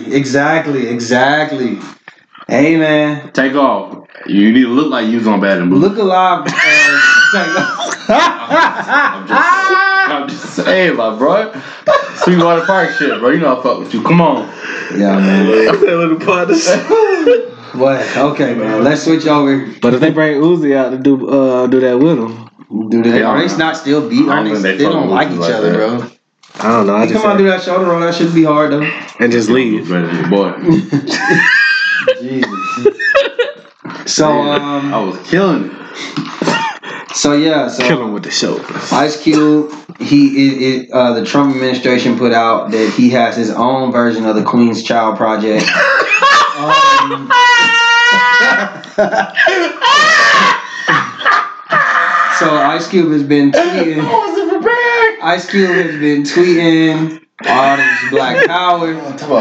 Hey man, take off. You need to look like you was on Bad and Blue. Look alive. I'm just saying, my bro. Sweetwater Park shit, bro. You know I fuck with you. Come on. Yeah, man. I'm feeling the partners. What? Okay, man. Let's switch over. But if they bring Uzi out to do that with him, are they not still beat? They don't like each other, bro. I don't know. Come on, do that shoulder roll. That shouldn't be hard though. And just leave, boy. Jesus. So I was killing it. So kill him with the shoulders. Ice Cube, the Trump administration put out that he has his own version of the Queen's Child Project. So Ice Cube has been tweeting. Ice Cube has been tweeting all this Black Power.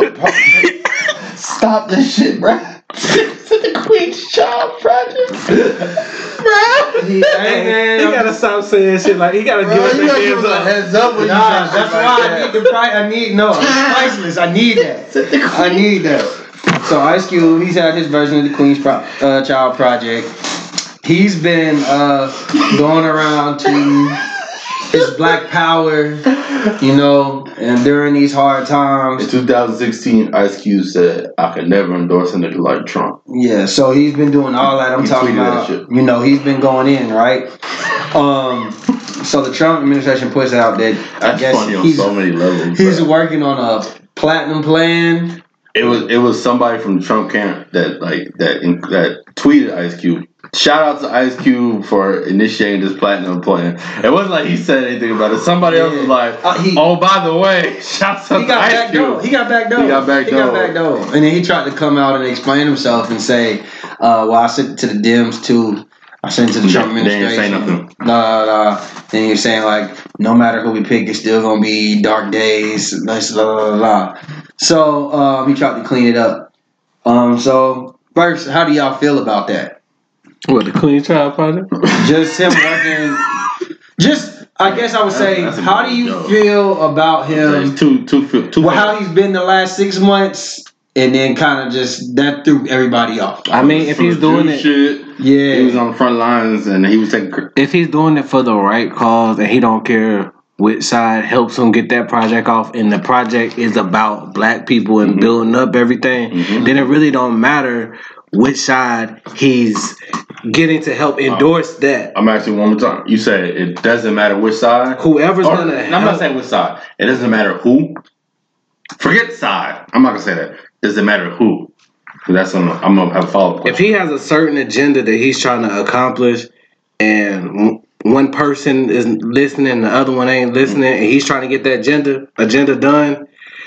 Stop this shit, bro. The Queen's Child Project, bro. He gotta stop saying shit like he gotta give us a heads up when Nah, that's why I need the price. It's priceless. I need that. So Ice Cube, he's had his version of the Queen's Child Project. He's been going around to his Black Power, and during these hard times. In 2016, Ice Cube said, "I could never endorse a nigga like Trump." Yeah, so he's been doing all that. I'm talking about, he's been going in, right? So the Trump administration puts out that That's funny on so many levels. He's working on a platinum plan. It was somebody from the Trump camp that tweeted Ice Cube. Shout out to Ice Cube for initiating this platinum plan. It wasn't like he said anything about it. Somebody else was like, "Oh, by the way, shout out to Ice Cube." He got back door. And then he tried to come out and explain himself and say, "Well, I sent it to the Dems too. I sent it to the Trump administration." They didn't say nothing. Nah. Then he was saying like, no matter who we pick, it's still gonna be dark days. So he tried to clean it up. So first, how do y'all feel about that? What, the Queen's Child Project? Just him working. I guess I would say, how do you feel about him? How he's been the last 6 months, and then kind of just that threw everybody off. I mean, if he's doing it, he was on the front lines and he was taking. If he's doing it for the right cause and he don't care which side helps him get that project off, and the project is about Black people and building up everything, then it really don't matter which side he's getting to help endorse that. I'm asking one more time. You said it doesn't matter which side? Whoever's going to help. I'm not saying which side. It doesn't matter who. Forget the side. I'm not going to say that. Doesn't matter who. That's I'm going to have a follow-up question. If he has a certain agenda that he's trying to accomplish and one person is listening, the other one ain't listening, and he's trying to get that agenda done,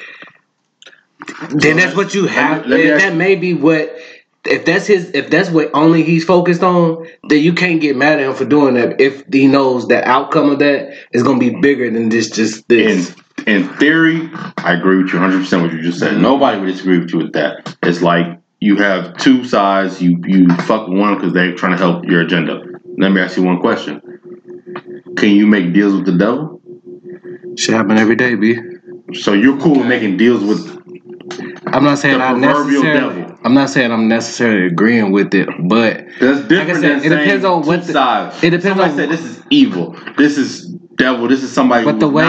then that's what you have. That may be what... If that's what only he's focused on, then you can't get mad at him for doing that. If he knows the outcome of that is going to be bigger than just this. In theory, I agree with you 100% what you just said. Nobody would disagree with you with that. It's like you have two sides. You fuck one because they're trying to help your agenda. Let me ask you one question. Can you make deals with the devil? Shit happen every day, B. So you're cool with making deals with I'm not saying I'm not saying I'm necessarily agreeing with it, but that's different. Like I said, it depends on what sides. It depends somebody said this is evil. This is devil. This is somebody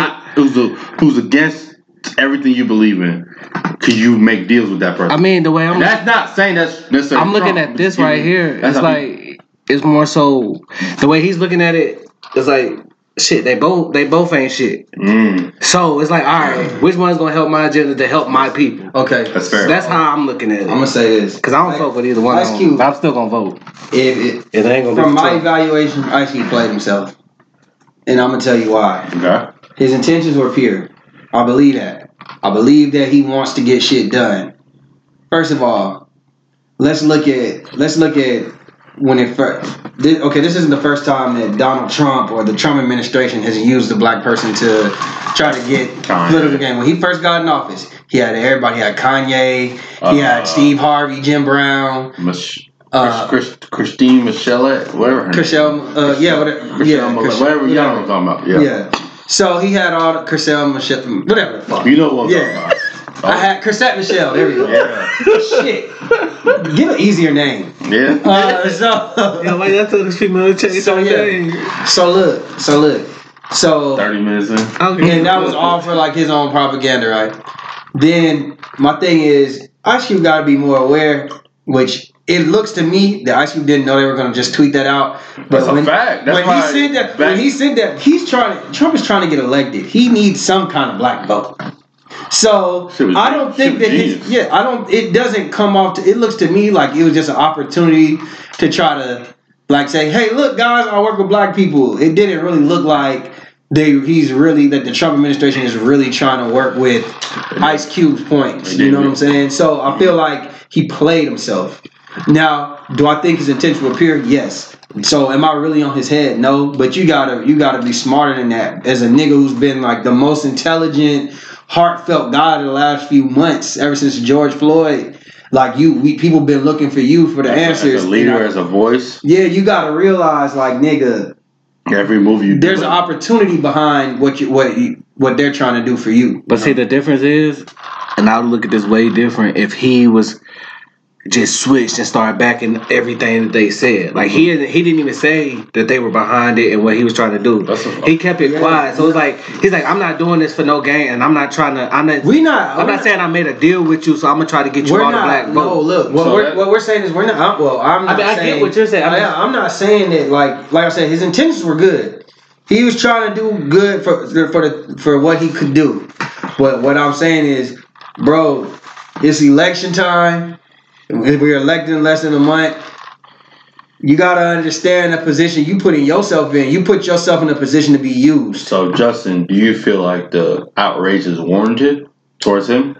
who's against everything you believe in. Can you make deals with that person? I mean, the way I'm. That's not saying that's necessarily. I'm looking at this right here. It's like it's more so the way he's looking at it. It's like. Shit, they both ain't shit. So it's like, all right, which one's gonna help my agenda to help my people? Okay, that's fair. That's how I'm looking at it. I'm gonna say this because I don't vote with either one. Ice Cube, I'm still gonna vote. It ain't gonna from my evaluation, Ice Cube played himself, and I'm gonna tell you why. Okay. His intentions were pure. I believe that. I believe that he wants to get shit done. First of all, let's look at when it first. This isn't the first time that Donald Trump or the Trump administration has used a Black person to try to get political gain. When he first got in office, he had everybody. He had Kanye. He had Steve Harvey, Jim Brown, Christine Michelle, whatever. Whatever. Whatever y'all know what I'm talking about. Yeah. So he had all the Chriselle Michelle, whatever. You know what I'm talking about. I had Chrisette Michelle. There we go. Yeah. Shit. Give an easier name. Yeah. Why that took this female to change name? So look. So 30 minutes in. And that was all for like his own propaganda, right? Then my thing is, Ice Cube got to be more aware, which it looks to me that Ice Cube didn't know they were going to just tweet that out. But That's a fact. When he said that, Trump is trying to get elected. He needs some kind of Black vote. So I don't think that it doesn't come off. It looks to me like it was just an opportunity to try to like say, hey, look, guys, I work with Black people. It didn't really look like that the Trump administration is really trying to work with Ice Cube's points. You know what I'm saying? So I feel like he played himself. Now, do I think his intentions were pure? Yes. So am I really on his head? No, but you gotta be smarter than that. As a nigga who's been like the most intelligent, heartfelt guy in the last few months, ever since George Floyd, like people been looking for you for the answers. As a leader, as a voice. Yeah, you gotta realize, like, nigga, every move you do. There's an opportunity behind what they're trying to do for you. But see, the difference is, and I would look at this way different if he was just switched and started backing everything that they said. Like he didn't even say that they were behind it and what he was trying to do. He kept it quiet. So it's like he's like, I'm not doing this for no gain, and I'm not trying to. I'm not saying I made a deal with you, so I'm gonna try to get you all the black vote. No, look, what we're saying is we're not. Well, I'm not. I get what you're saying. I'm not saying that like I said, his intentions were good. He was trying to do good for what he could do. But what I'm saying is, bro, it's election time. If we're elected in less than a month, you gotta understand the position you putting yourself in. You put yourself in a position to be used. So, Justin, do you feel like the outrage is warranted towards him?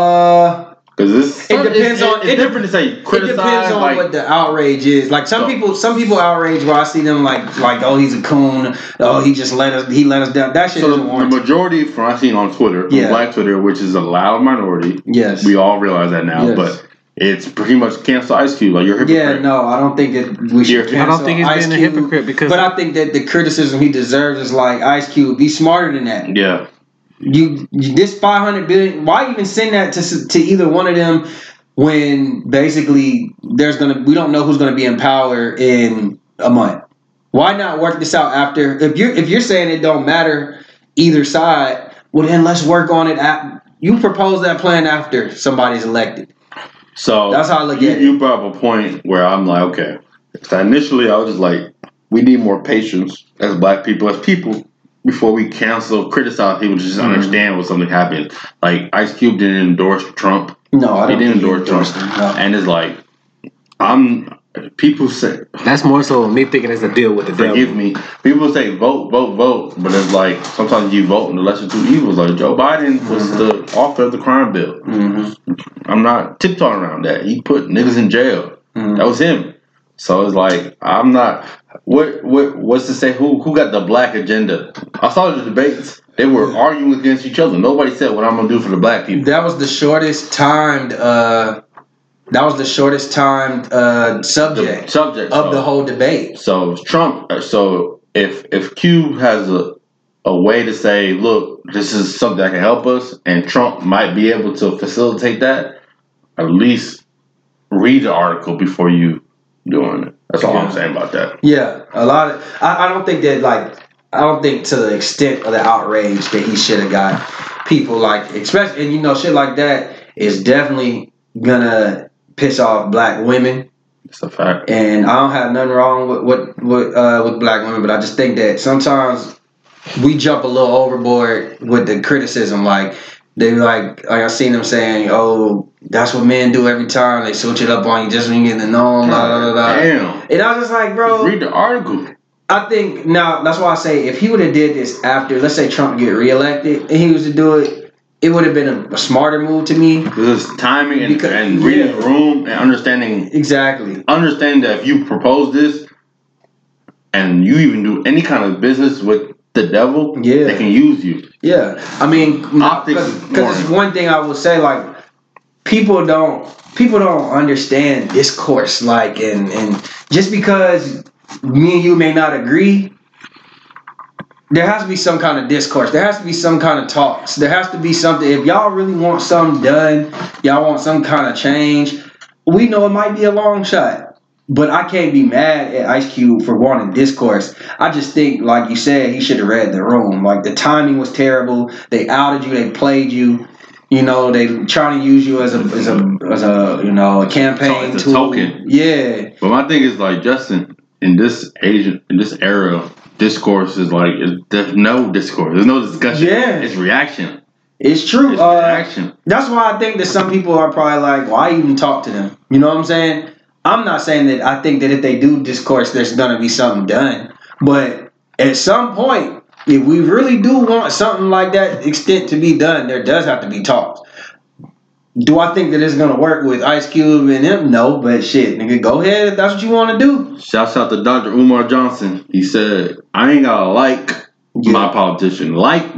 Because it depends on. It's different to say criticize. It depends on what the outrage is. Like some people outrage where I see them like oh, he's a coon. Oh, he let us down. That shit isn't warranted. The majority from I've seen on Twitter, Black Twitter, which is a loud minority. Yes, we all realize that now, but. It's pretty much cancel Ice Cube. Like, you're a hypocrite. Yeah, no, I don't think that we should cancel I don't think he's being a hypocrite because... But I think that the criticism he deserves is like, Ice Cube, be smarter than that. Yeah. You this $500 billion, why even send that to either one of them when basically we don't know who's gonna be in power in a month? Why not work this out after? If you're saying it don't matter either side, well then let's work on it. You propose that plan after somebody's elected. So that's how I look at it. You brought up a point where I'm like, okay. So initially, I was just like, we need more patience as black people, before we cancel, criticize people, just understand when something happens. Like Ice Cube didn't endorse Trump. No, I don't. He didn't endorse Trump. No. And it's like, people say that's more so me thinking it's a deal with the devil. Forgive me. People say vote, but it's like sometimes you vote and the lesser two evils. Like Joe Biden was the author of the crime bill. I'm not tiptoeing around that. He put niggas in jail. That was him. So it's like I'm not. What's to say? Who got the black agenda? I saw the debates. They were arguing against each other. Nobody said what I'm gonna do for the black people. That was the shortest timed. Subject of the whole debate. So Trump. So if Q has a way to say, look, this is something that can help us, and Trump might be able to facilitate that, at least read the article before you doing it. That's all I'm saying about that. Yeah, a lot of. I don't think that I don't think to the extent of the outrage that he should have got people like, especially, and shit like that is definitely gonna piss off black women. It's a fact. And I don't have nothing wrong with black women, but I just think that sometimes we jump a little overboard with the criticism. Like they I seen them saying, "Oh, that's what men do every time. They switch it up on you just when you get to know them." Blah, blah, blah. Damn. And I was just like, bro, read the article. I think now that's why I say if he would have did this after, let's say Trump get reelected, and he was to do it. It would have been a smarter move to me. Because it's timing and reading the room and understanding. Exactly. Understanding that if you propose this and you even do any kind of business with the devil, they can use you. Yeah. I mean, because it's one thing I will say, like, people don't understand discourse. Like, and just because me and you may not agree, there has to be some kind of discourse. There has to be some kind of talks. There has to be something. If y'all really want something done, y'all want some kind of change, we know it might be a long shot. But I can't be mad at Ice Cube for wanting discourse. I just think, like you said, he should have read the room. Like, the timing was terrible. They outed you. They played you. They trying to use you as a campaign it's tool. A token. Yeah. But my thing is, like, Justin, in this era, discourse is like, there's no discourse. There's no discussion. Yeah. It's reaction. It's true. It's reaction. That's why I think that some people are probably like, why even talk to them? You know what I'm saying? I'm not saying that I think that if they do discourse, there's going to be something done. But at some point, if we really do want something like that extent to be done, there does have to be talks. Do I think that it's gonna work with Ice Cube and him? No, but shit, nigga, go ahead if that's what you want to do. Shouts out to Dr. Umar Johnson. He said, "I ain't gotta like my politician.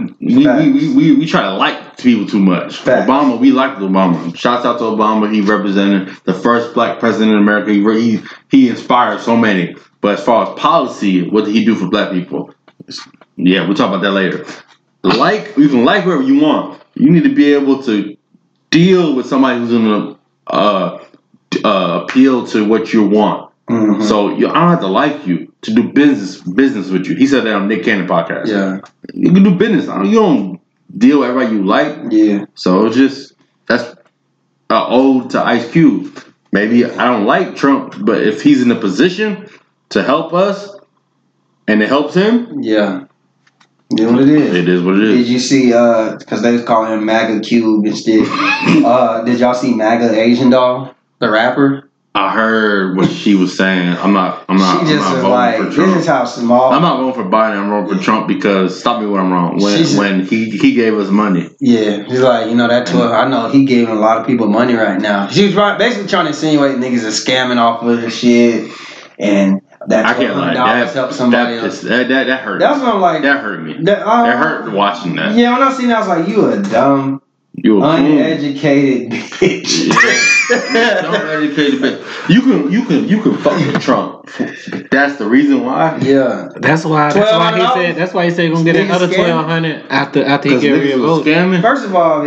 We try to like people too much. Facts. Obama, we liked Obama. Shouts out to Obama. He represented the first black president in America. He inspired so many. But as far as policy, what did he do for black people? Yeah, we'll talk about that later. You can like whoever you want. You need to be able to deal with somebody who's going to appeal to what you want. Mm-hmm. So I don't have to like you to do business with you." He said that on Nick Cannon podcast. Yeah, you can do business. You don't deal with everybody you like. Yeah. So that's an ode to Ice Cube. Maybe I don't like Trump, but if he's in a position to help us and it helps him, yeah. You know what it is. It is what it is. Did you see? Because they was calling him MAGA Cube instead. Did y'all see MAGA Asian Doll, the rapper? I heard what she was saying. I'm not She just was voting like, for Trump. this is how small. I'm not voting for Biden. I'm voting for Trump because stop me when I'm wrong. When he gave us money. Yeah, he's like, that 12. I know he gave a lot of people money right now. She was basically trying to insinuate niggas are scamming off of the shit, and that $1,200 help somebody else. That hurt. That's what I'm like. That hurt me. It hurt watching that. Yeah, when I seen that, I was like, you a dumb, uneducated bitch. Uneducated bitch. You can fuck with Trump. That's the reason why. Yeah, that's why he said gonna get another $1,200 after he get revoted. First of all,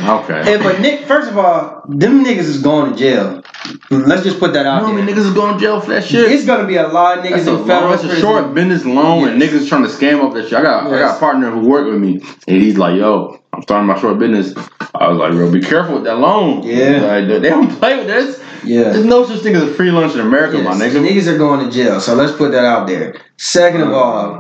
first of all, them niggas is going to jail. Let's just put that out there. How many niggas is going to jail for that shit? It's gonna be a lot of niggas in federal prison. That's a short business loan, and niggas trying to scam up that shit. I got a partner who worked with me, and he's like, "Yo, I'm starting my short business." I was like, "Bro, be careful with that loan. Yeah, like, they don't play with this. Yeah, there's no such thing as a free lunch in America, my nigga. Niggas are going to jail, so let's put that out there. Second of all,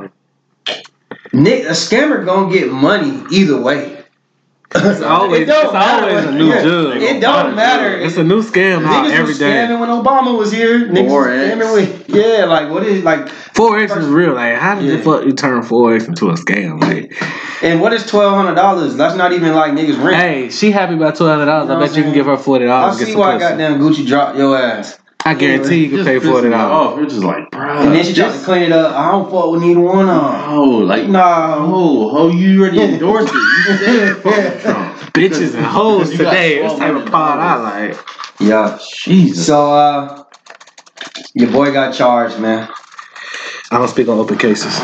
a scammer gonna get money either way. It's always a new judge. It don't matter. It's a new scam out every day. Scamming when Obama was here. Niggas scamming with like what is like 4X is real. Like how did the fuck you turn 4X into a scam? Like, and what is $1,200? That's not even like niggas rent. Hey, she happy about $1,200. I bet you can give her $40. I see why goddamn Gucci dropped your ass. I guarantee you can pay $40. Oh, you're just like, bro. And then she tried to clean it up. I don't fuck with neither one of them. Oh, like no. You already endorsed it. You said fuck Trump. Bitches and hoes today. This type of pod I like. Yeah. Jesus. So your boy got charged, man. I don't speak on open cases.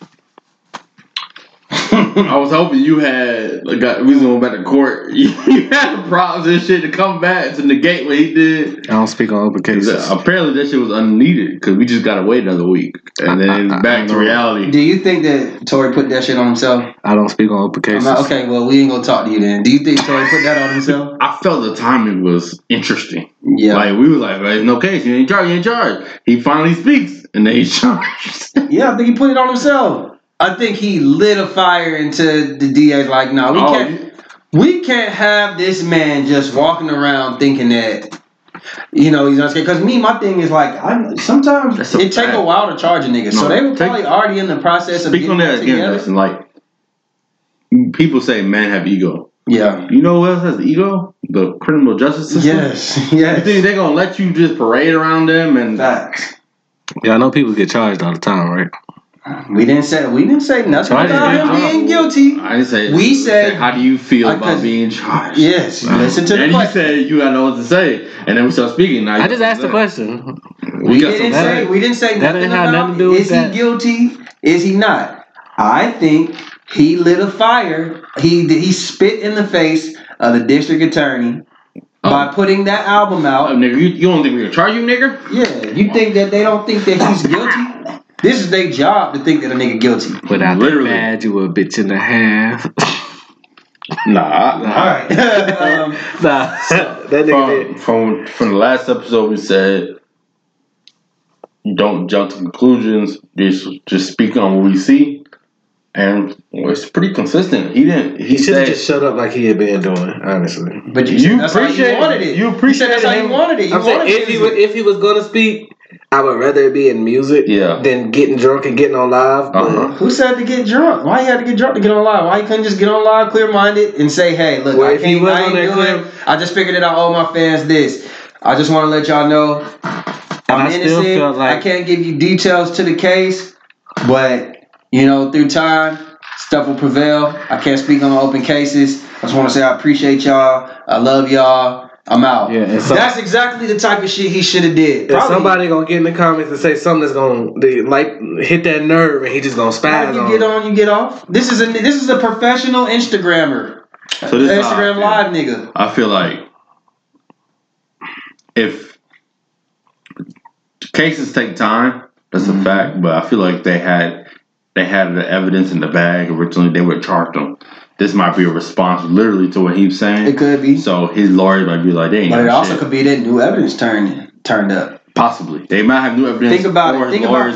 I was hoping you had we was going back to court. You had the props and shit to come back to negate what he did. I don't speak on open cases. Apparently that shit was unneeded because we just gotta wait another week and then back to reality. Do you think that Tory put that shit on himself? I don't speak on open cases. Okay, well we ain't gonna talk to you then. Do you think Tory put that on himself? I felt the timing was interesting. Yeah, like we were like, there's no case. You ain't charged. He finally speaks and then he's charged. Yeah, I think he put it on himself. I think he lit a fire into the DA's like, no, we can't have this man just walking around thinking that, he's not scared. Because my thing is like, sometimes it take a while to charge a nigga. So they were probably already in the process of getting on that again, Justin. Like, people say men have ego. Yeah. You know who else has ego? The criminal justice system. Yes. You think they're gonna let you just parade around them and facts? Yeah, I know people get charged all the time, right? We didn't say nothing about him being guilty. I didn't say. We said, how do you feel about being charged? Yes, listen to the question. And you said you got know what to say, and then we start speaking. Now I just asked the question. We didn't say nothing about it. Is he guilty? Is he not? I think he lit a fire. He spit in the face of the district attorney by putting that album out. Nigga, you don't think we're gonna charge you, nigga? Yeah, you think that they don't think that he's guilty? This is their job to think that a nigga guilty. Without literally bad, you a bitch and a half. Nah. All right. That nigga from the last episode, we said don't jump to conclusions. Just speak on what we see, and it's pretty consistent. He should have just shut up like he had been doing, honestly. But you appreciate how you wanted it. You appreciate that's how you wanted it. If he was gonna speak, I would rather it be in music than getting drunk and getting on live. But who said to get drunk? Why you had to get drunk to get on live? Why you couldn't just get on live clear-minded and say, hey, look, I can't do it. I just figured it out. I owe my fans this. I just want to let y'all know I'm innocent. I can't give you details to the case, but, through time, stuff will prevail. I can't speak on open cases. I just want to say I appreciate y'all. I love y'all. I'm out. Yeah, that's exactly the type of shit he should have did. If somebody gonna get in the comments and say something that's gonna hit that nerve and he just gonna spaz. You get on, you get off. This is a professional Instagrammer. So this Instagram live nigga. I feel like if cases take time, that's a fact. But I feel like they had the evidence in the bag originally. They would charge them. This might be a response literally to what he was saying. It could be. So his lawyer might be like, they ain't. But it also could be that new evidence turned up. Possibly. They might have new evidence. Think about it.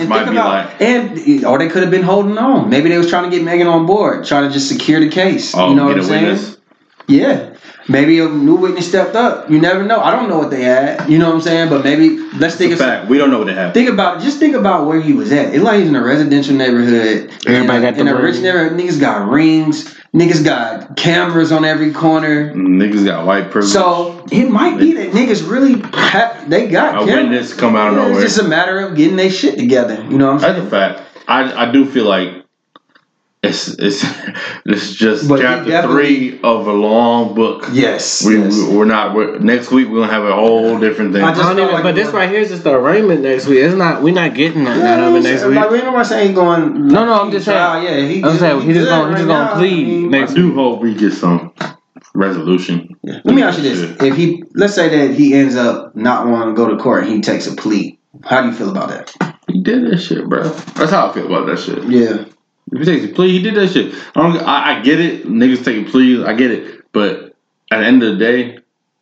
Or they could have been holding on. Maybe they was trying to get Megan on board, trying to just secure the case. Oh, you know get what I'm a witness? saying? Yeah. Maybe a new witness stepped up. You never know. I don't know what they had. You know what I'm saying? But maybe let's think of fact. We don't know what they have. Think about where he was at. It's like he's in a residential neighborhood. Everybody got in a rich neighborhood. Niggas got rings. Niggas got cameras on every corner. Niggas got white privilege. So it might be that niggas really they got a witness come out of nowhere. It's just a matter of getting their shit together. You know what I'm saying? That's a fact. I do feel like it's just chapter 3 of a long book. Yes. We're not. Next week we're gonna have a whole different thing. But this right here is just the arraignment next week. It's not. We're not getting that of it next week. Like we ain't nobody saying going. No, I'm just saying. I'm saying he's just gonna plead. I do hope we get some resolution. Yeah. Let me ask you this: if let's say that he ends up not wanting to go to court, and he takes a plea. How do you feel about that? He did that shit, bro. That's how I feel about that shit. Yeah. If he takes a plea, he did that shit. I get it. Niggas taking pleas, I get it. But at the end of the day,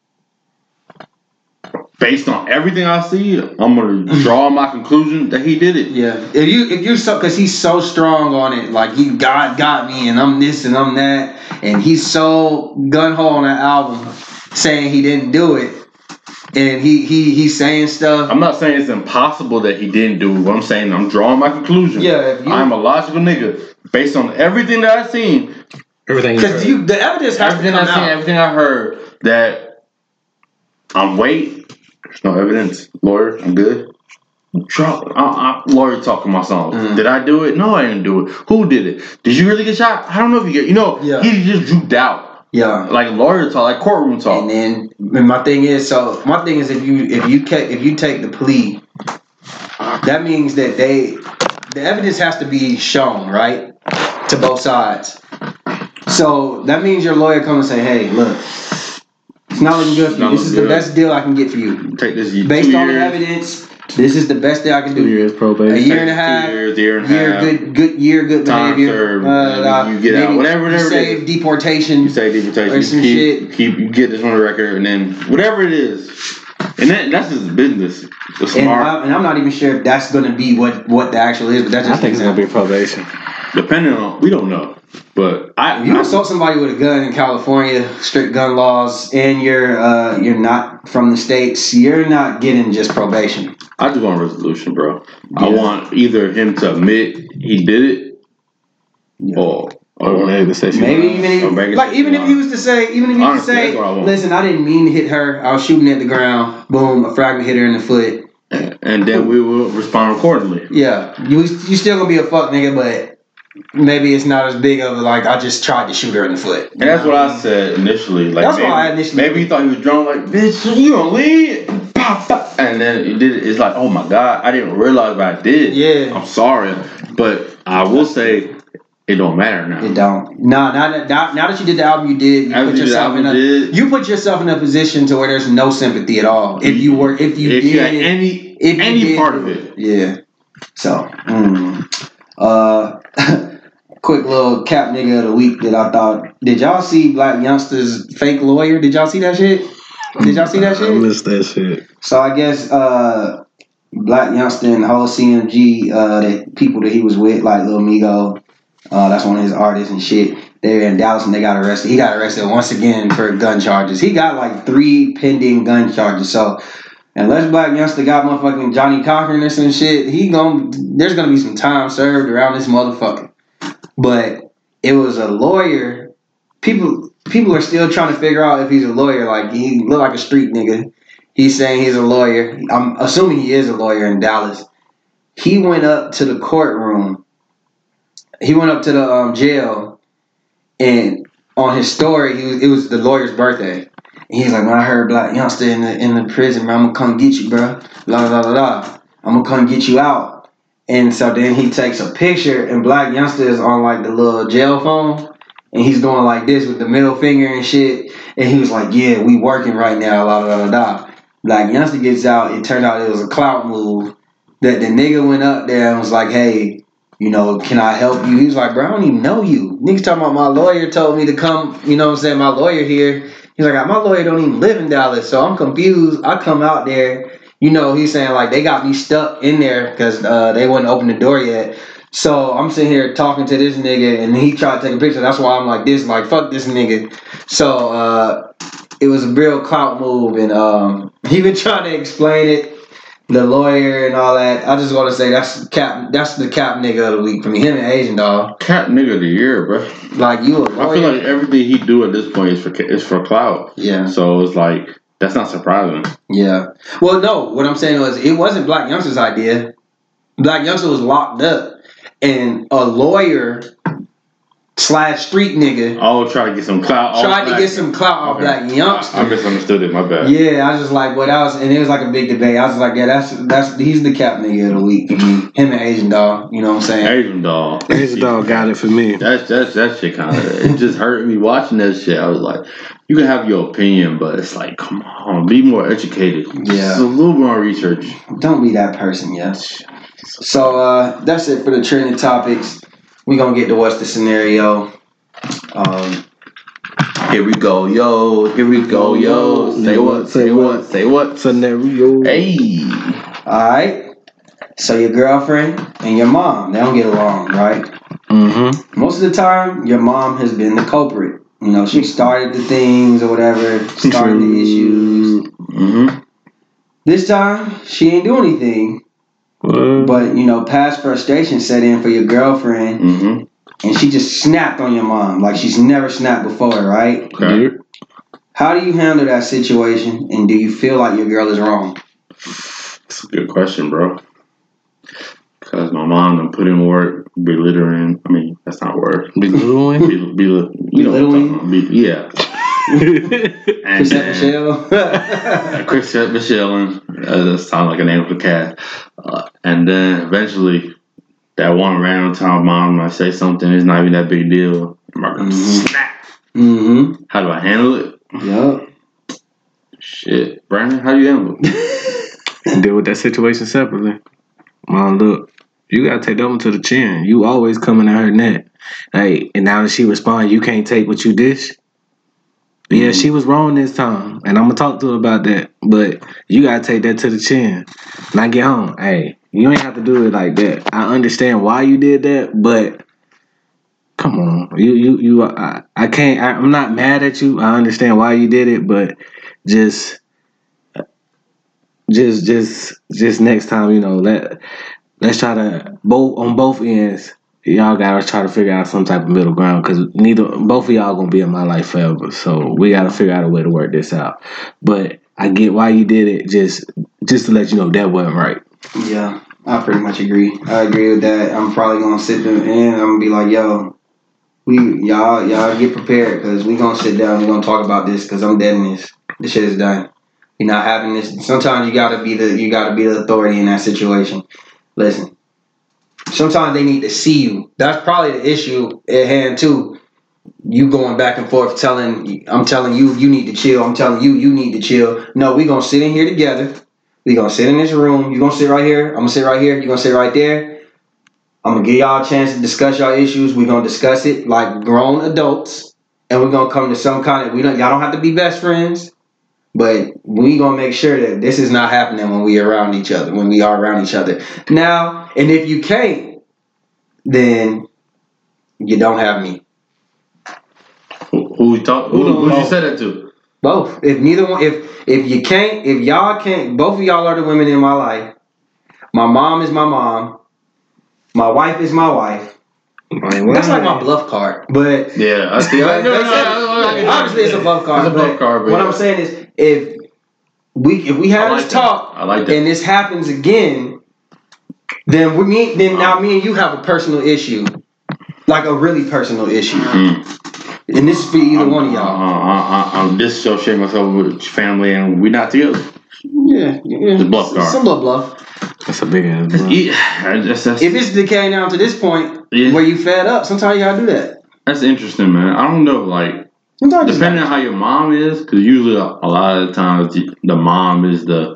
based on everything I see, I'm gonna draw my conclusion that he did it. Yeah. If you so because he's so strong on it, like God got me and I'm this and I'm that, and he's so gun ho on that album saying he didn't do it. And he's saying stuff. I'm not saying it's impossible that he didn't do it. I'm saying I'm drawing my conclusion. Yeah, I'm a logical nigga based on everything that I've seen. Everything because the evidence has to come out. Everything I heard that I'm there's no evidence. Lawyer, I'm good. Lawyer talking my songs. Did I do it? No, I didn't do it. Who did it? Did you really get shot? I don't know if you get. He just drew doubt. Yeah, like lawyer talk, like courtroom talk. And then my thing is if you take the plea, that means that the evidence has to be shown, right, to both sides. So that means your lawyer come and say, hey, look, it's not looking good for you. This is the best deal I can get for you. Take this based on the evidence. This is the best thing I can do. 2 years probation. A year and a half. Good behavior. You get out. Whatever you save deportation. You save deportation. Or some shit. You get this on the record, and then whatever it is, and that's his business. And I'm not even sure if that's going to be what the actual is, but that's just I think it's going to be probation. Depending on, we don't know. But if you assault somebody with a gun in California, strict gun laws, and you're not from the States, you're not getting just probation. I just want a resolution, bro. Yeah. I want either him to admit he did it, or maybe if he was to say, listen, I didn't mean to hit her. I was shooting at the ground. Boom, a fragment hit her in the foot. And then we will respond accordingly. Yeah, you still gonna be a fuck nigga, but maybe it's not as big of I just tried to shoot her in the foot. And that's what I said initially. That's why I initially. Maybe he thought he was drunk. Like, bitch, you gonna leave? Pop, pop. And then he did it. It's like, oh my god, I didn't realize what I did. Yeah, I'm sorry, but I will say it don't matter now. It don't. Now that you did the album, you did. You put yourself in a position to where there's no sympathy at all. If you had any part of it. Yeah. So. Quick little cap nigga of the week that I thought. Did y'all see Black Youngster's fake lawyer? Did y'all see that shit? I missed that shit. So I guess Black Youngster and the whole CMG, the people that he was with, like Lil Migo, that's one of his artists and shit. They were in Dallas and they got arrested. He got arrested once again for gun charges. He got like 3 pending gun charges. So Unless Black Youngster got motherfucking Johnny Cochran or some shit, there's gonna be some time served around this motherfucker. But it was a lawyer. People are still trying to figure out if he's a lawyer. Like, he look like a street nigga. He's saying he's a lawyer. I'm assuming he is a lawyer in Dallas. He went up to the courtroom. He went up to the jail, and on his story, it was the lawyer's birthday. He's like, when I heard Black Youngster in the prison, man, I'm gonna come get you, bro. Blah, blah, blah, blah. I'm gonna come get you out. And so then he takes a picture, and Black Youngster is on like the little jail phone, and he's doing like this with the middle finger and shit. And he was like, yeah, we working right now, blah, blah, blah, blah. Black Youngster gets out. It turned out it was a clout move that the nigga went up there and was like, hey, you know, can I help you? He was like, bro, I don't even know you. Niggas talking about my lawyer told me to come, you know what I'm saying, my lawyer here. He's like, my lawyer don't even live in Dallas, so I'm confused. I come out there, you know, he's saying like they got me stuck in there because they wouldn't open the door yet. So I'm sitting here talking to this nigga, and he tried to take a picture. That's why I'm like this, like fuck this nigga. So it was a real clout move, and he been trying to explain it. The lawyer and all that. I just want to say that's the cap nigga of the week for me. Him and Asian Dog. Cap nigga of the year, bro. Like, you a lawyer. I feel like everything he do at this point is for clout. Yeah. So it's like, that's not surprising. Yeah. Well, no. What I'm saying was, it wasn't Black Youngster's idea. Black Youngster was locked up, and a lawyer / street nigga. Oh, try to get some clout. Tried to get some clout off Black Youngster. I misunderstood it. My bad. Yeah, I was just like, well, that was, and it was like a big debate. I was like, yeah, that's he's the cap nigga of the week for me. Him and Asian Dog. You know what I'm saying? Asian Dog got it for me. That shit kind of it just hurt me watching that shit. I was like, you can have your opinion, but it's like, come on, be more educated. Yeah, just a little more research. Don't be that person. Yes. So that's it for the trending topics. We gonna get to what's the scenario. Here we go, yo. Here we go, yo. Say what? Say what? Say what? Scenario. Hey. Alright. So your girlfriend and your mom, they don't get along, right? Mm-hmm. Most of the time, your mom has been the culprit. You know, she started the things or whatever, started the issues. Mm-hmm. This time, she ain't do anything. But, you know, past frustration set in for your girlfriend. Mm-hmm. And she just snapped on your mom like she's never snapped before, right? Okay. How do you handle that situation, and do you feel like your girl is wrong? That's a good question, bro. Because my mom done put in work, belittling. I mean, that's not a word. Belittling? Belittling? Yeah. And Chrisette Michelle. Michelle. That sounds like a name of a cat. And then eventually, that one random time mom might say something, it's not even that big a deal. I'm gonna snap. Mm-hmm. How do I handle it? Yup. Shit. Brandon, how do you handle it? Deal with that situation separately. Mom, look, you gotta take that one to the chin. You always coming at her neck. Hey, and now that she responds, you can't take what you dish. Yeah, she was wrong this time, and I'm gonna talk to her about that. But you gotta take that to the chin. When I get home, hey, you ain't have to do it like that. I understand why you did that, but come on, I can't. I'm not mad at you. I understand why you did it, but just next time, you know, let's try to on both ends. Y'all gotta try to figure out some type of middle ground, because both of y'all gonna be in my life forever. So we gotta figure out a way to work this out. But I get why you did it. Just to let you know that wasn't right. Yeah, I pretty much agree. I agree with that. I'm probably gonna sit there and I'm gonna be like, yo, y'all get prepared, because we gonna sit down. We gonna talk about this, because I'm dead in this. This shit is done. You're not having this. Sometimes you gotta be the authority in that situation. Listen. Sometimes they need to see you. That's probably the issue at hand too. You going back and forth I'm telling you, you need to chill. I'm telling you, you need to chill. No, we gonna sit in here together. We gonna sit in this room. You gonna sit right here. I'm gonna sit right here. You gonna sit right there. I'm gonna give y'all a chance to discuss y'all issues. We gonna discuss it like grown adults, and we're gonna come to some kind of. Y'all don't have to be best friends, but we gonna make sure that this is not happening when we are around each other. When we are around each other now. And if you can't, then you don't have me. Who you say that to? Both. If neither one, if y'all can't, both of y'all are the women in my life. My mom is my mom. My wife is my wife. That's like my bluff card. But yeah, I see. Obviously, it's a bluff card. It's a bluff card. What I'm saying is, if we have this talk, I like that. and this happens again, then now me and you have a personal issue, like a really personal issue. And this is for either one of y'all. I'm disassociating myself with family, and we're not together. Yeah. It's a bluff card. It's a little bluff. That's a big ass. If it's decaying down to this point where you fed up, sometimes you gotta do that. That's interesting, man. I don't know, like, sometimes depending on how your mom is, because usually a lot of the times the mom is the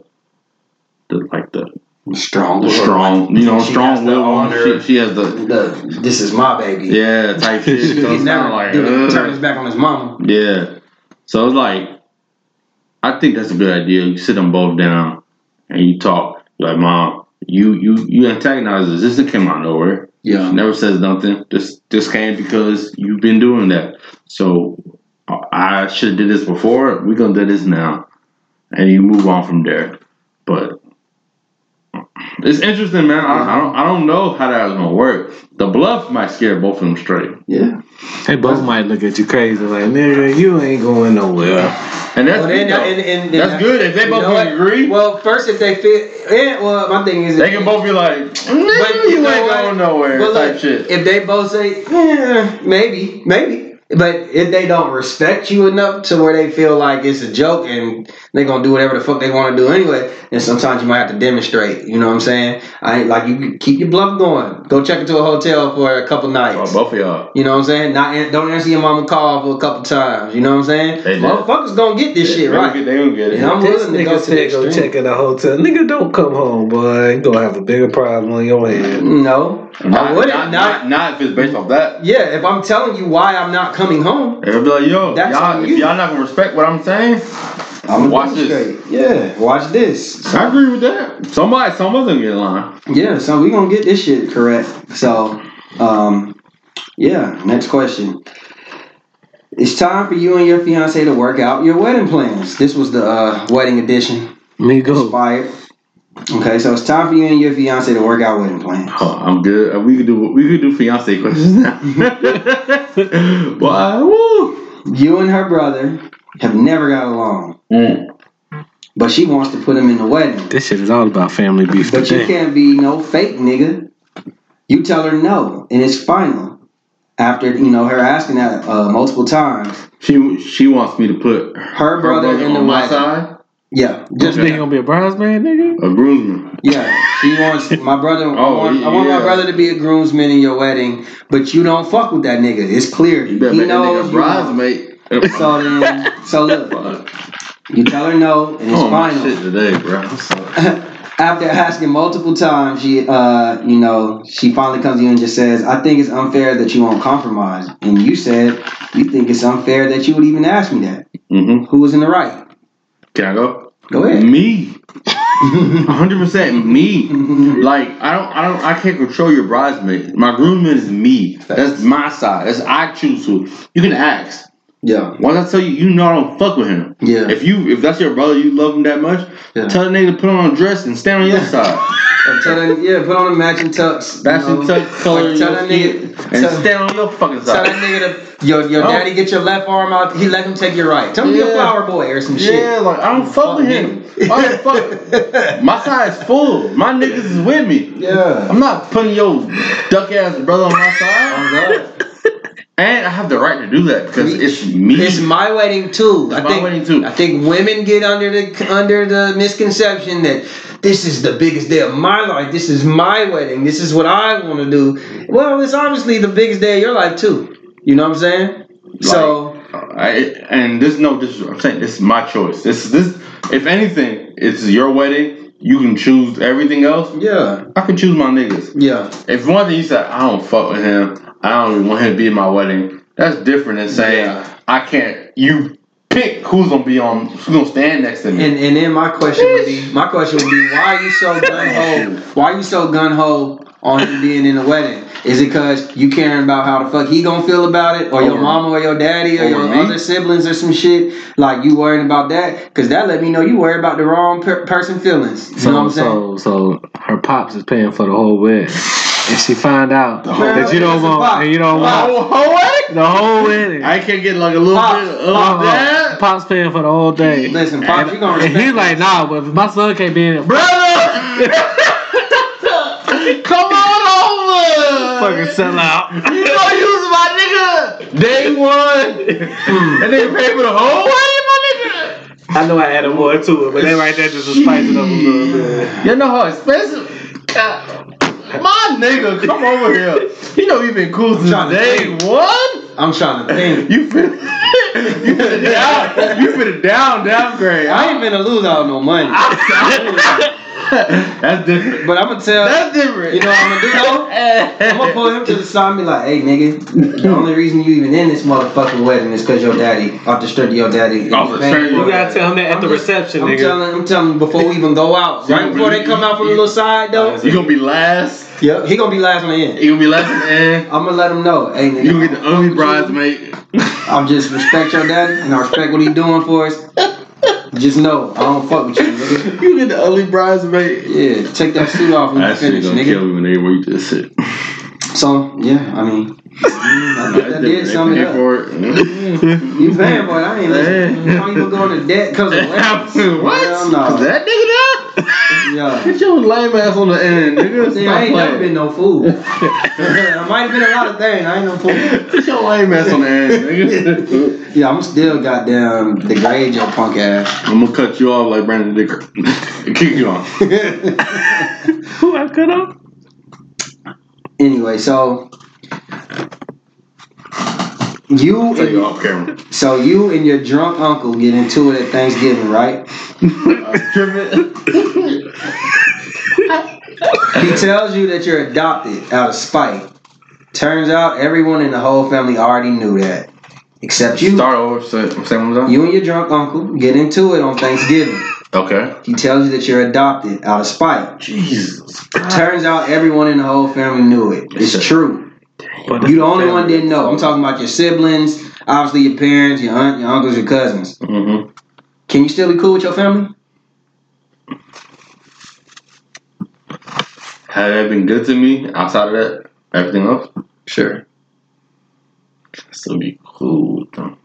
strong, strong-willed. She has the this is my baby. Yeah, type shit. So He's never like turn his back on his mama. Yeah. So it's like, I think that's a good idea. You sit them both down and you talk. You're like, Mom, you antagonize us. This came out of nowhere. Yeah. She never says nothing. This came because you've been doing that. So I should have did this before. We're gonna do this now, and you move on from there. But it's interesting, man. I don't know how that's gonna work. The bluff might scare both of them straight. Yeah. They both might look at you crazy, like, nigga, you ain't going nowhere. And that's good. That's good if they both can agree. Well, first, if they feel, my thing is, they can both be like, you ain't going nowhere, but type look, shit. If they both say, maybe. But if they don't respect you enough to where they feel like it's a joke and they're going to do whatever the fuck they want to do anyway, then sometimes you might have to demonstrate. You know what I'm saying? I ain't like, you keep your bluff going. Go check into a hotel for a couple nights. Both of y'all. You know what I'm saying? Don't answer your mama call for a couple times. You know what I'm saying? Motherfuckers gonna get this shit right. They gonna get it. And I'm willing to go to the extreme. Check in a hotel. Nigga, don't come home, boy. You gonna have a bigger problem on your hand. No. I wouldn't. Not if it's based off that. Yeah, if I'm telling you why I'm not coming home. It'll be like, yo, if y'all not gonna respect what I'm saying, I'm watch this. Yeah, watch this. I agree with that. Some of them get in line. Yeah, so we gonna get this shit correct. So, next question. It's time for you and your fiance to work out your wedding plans. This was the wedding edition. Me go. Inspired. Okay, so it's time for you and your fiance to work out wedding plans. Oh, I'm good. We could do fiance questions now. Why? Woo. You and her brother have never got along. But she wants to put him in the wedding. This shit is all about family beef. But you can't be no fake nigga. You tell her no, and it's final. After her asking that multiple times. She wants me to put her brother in the on my wedding. Side. Yeah, just think gonna be a bridesmaid, nigga. A groomsman. Yeah, she wants my brother. I want my brother to be a groomsman in your wedding, but you don't fuck with that nigga. It's clear. You better make that nigga a bridesmaid. So look, you tell her no, and it's final. Shit today, bro. After asking multiple times, she finally comes to you and just says, "I think it's unfair that you won't compromise." And you said you think it's unfair that you would even ask me that. Mm-hmm. Who was in the right? Can I go? Go ahead. Me. 100% me. Like I can't control your bridesmaid. My groomsman is me. That's my side. That's I choose to. You can ask. Yeah. Once I tell you, I don't fuck with him. Yeah. If that's your brother, you love him that much. Yeah. Tell the nigga to put on a dress and stand on your side. Put on a matching tux. Matching tux color. Tell that nigga and stand on your fucking side. Tell that nigga your daddy get your left arm out. He let him take your right. Tell him be a flower boy or some shit. Yeah, like I don't fuck with him. Alright, fuck. My side's full. My niggas is with me. Yeah. I'm not putting your duck ass brother on my side. Oh God. And I have the right to do that because it's me. It's my wedding too. I think women get under the misconception that this is the biggest day of my life. This is my wedding. This is what I want to do. Well, it's obviously the biggest day of your life too. You know what I'm saying? I'm saying this is my choice. This. If anything, it's your wedding. You can choose everything else. Yeah. I can choose my niggas. Yeah. If one thing you said, I don't fuck with him. I don't even want him to be in my wedding. That's different than saying I can't. You pick who's gonna stand next to me. And then my question would be, why are you so gun ho? Why are you so gun ho on him being in the wedding? Is it because you caring about how the fuck he gonna feel about it, or your mama, or your daddy, or your other siblings, or some shit? Like you worrying about that? Because that let me know you worry about the wrong person feelings. You know what I'm saying? So her pops is paying for the whole wedding. And she find out that you don't want, and you don't want the whole wedding. I can't get like a little bit of that. Pop's paying for the whole thing. Listen, Pops, you gonna respect. And he's like, nah, but if my son can't be in it, Brother! Come on over! fucking sell out. You gonna use my nigga day one. And they pay for the whole wedding, my nigga. I know I added more to it, but that right there just was spicing up a little bit. You know how expensive? My nigga, come over here. You know we've been cool since day one. I'm trying to think. You finna downgrade. I ain't finna lose out no money. That's different. But I'm gonna tell. That's different. You know what I'm gonna do though? I'm gonna pull him to the side and be like, "Hey, nigga, the only reason you even in this motherfucking wedding is because your daddy, off the strength of your daddy." You gotta tell him that at the reception, nigga. I'm telling him before we even go out, right before they come out from the little side though. You gonna be last. Yep, he gonna be last on the end. He gonna be last on the end. I'm gonna let him know, hey nigga. You gonna get the only bridesmaid. I'm just respect your daddy and I respect what he doing for us. Just know, I don't fuck with you, nigga. You get the only bridesmaid. Yeah, take that suit off and that finish, shit gonna nigga. kill me when they wait to sit. So, yeah, I mean, I did sum it up. You paying for it, I ain't listening. How you gonna go into debt because of weddings? What? Hell no. Cause that nigga there? Yeah. Get your lame ass on the end, nigga. See, I ain't never been no fool. I might have been a lot of things, I ain't no fool. Get your lame ass on the end, nigga. Yeah, I'm still goddamn degrade your punk ass. I'm gonna cut you off like Brandon Dicker. Kick you off. Who I cut off? Anyway, so you and your drunk uncle get into it at Thanksgiving, right? He tells you that you're adopted out of spite. Turns out everyone in the whole family already knew that, except you. Start over. Say one more. You and your drunk uncle get into it on Thanksgiving. Okay. He tells you that you're adopted out of spite. Jesus. Turns out everyone in the whole family knew it. It's true. You the only one didn't know. I'm talking about your siblings, obviously your parents, your aunt, your uncles, your cousins. Mm-hmm. Can you still be cool with your family? Have they been good to me outside of that? Everything else? Sure. Still be cool with them.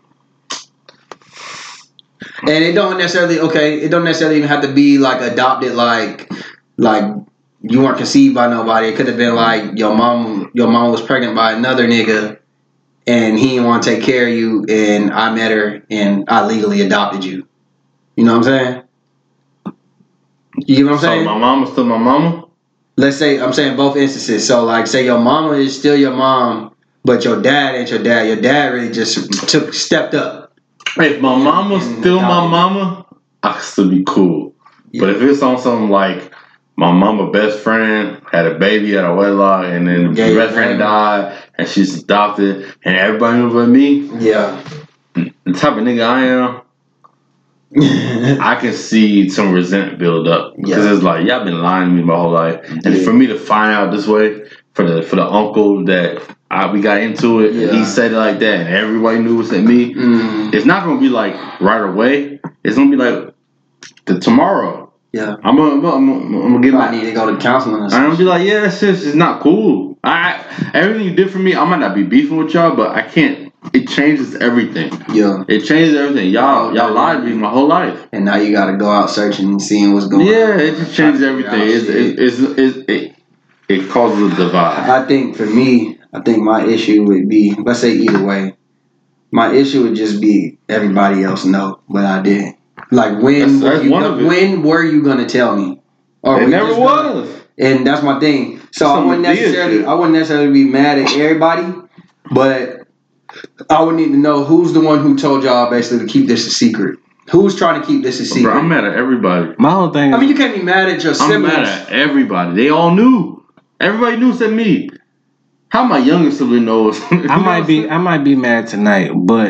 And it don't necessarily even have to be like adopted, like you weren't conceived by nobody. It could have been like your mom was pregnant by another nigga and he didn't want to take care of you and I met her and I legally adopted you. You know what I'm saying? You get what I'm saying? So my mama's still my mama? Let's say, I'm saying both instances. So like say your mama is still your mom, but your dad ain't your dad. Your dad really just stepped up. If my mama's still my mama, I could still be cool. Yeah. But if it's on something like my mama best friend had a baby at a wedlock and then the best friend died and she's adopted and everybody knew but me. Yeah. The type of nigga I am, I can see some resentment build up. Because it's like, y'all been lying to me my whole life. And for me to find out this way, for the uncle that we got into it, and he said it like that, and everybody knew it was at me. It's not gonna be like right away. It's gonna be like the tomorrow. Yeah, I'm gonna get I need to go to counseling. I'm gonna be like, yeah, that's just it's not cool. Everything you did for me, I might not be beefing with y'all, but I can't. It changes everything. Yeah, it changes everything. Y'all lied to me my whole life, and now you got to go out searching and seeing what's going on. Yeah, it just changes everything. It causes a divide. I think for me, my issue would be, let's say either way, my issue would just be everybody else know what I did. Like when were you gonna tell me? Or it never was. And that's my thing. So I wouldn't necessarily be mad at everybody, but I would need to know who's the one who told y'all basically to keep this a secret. Who's trying to keep this a secret? Bro, I'm mad at everybody. My whole thing. I mean, you can't be mad at your siblings. I'm mad at everybody. They all knew. Everybody knew except me. How my youngest sibling knows? I might be mad tonight, but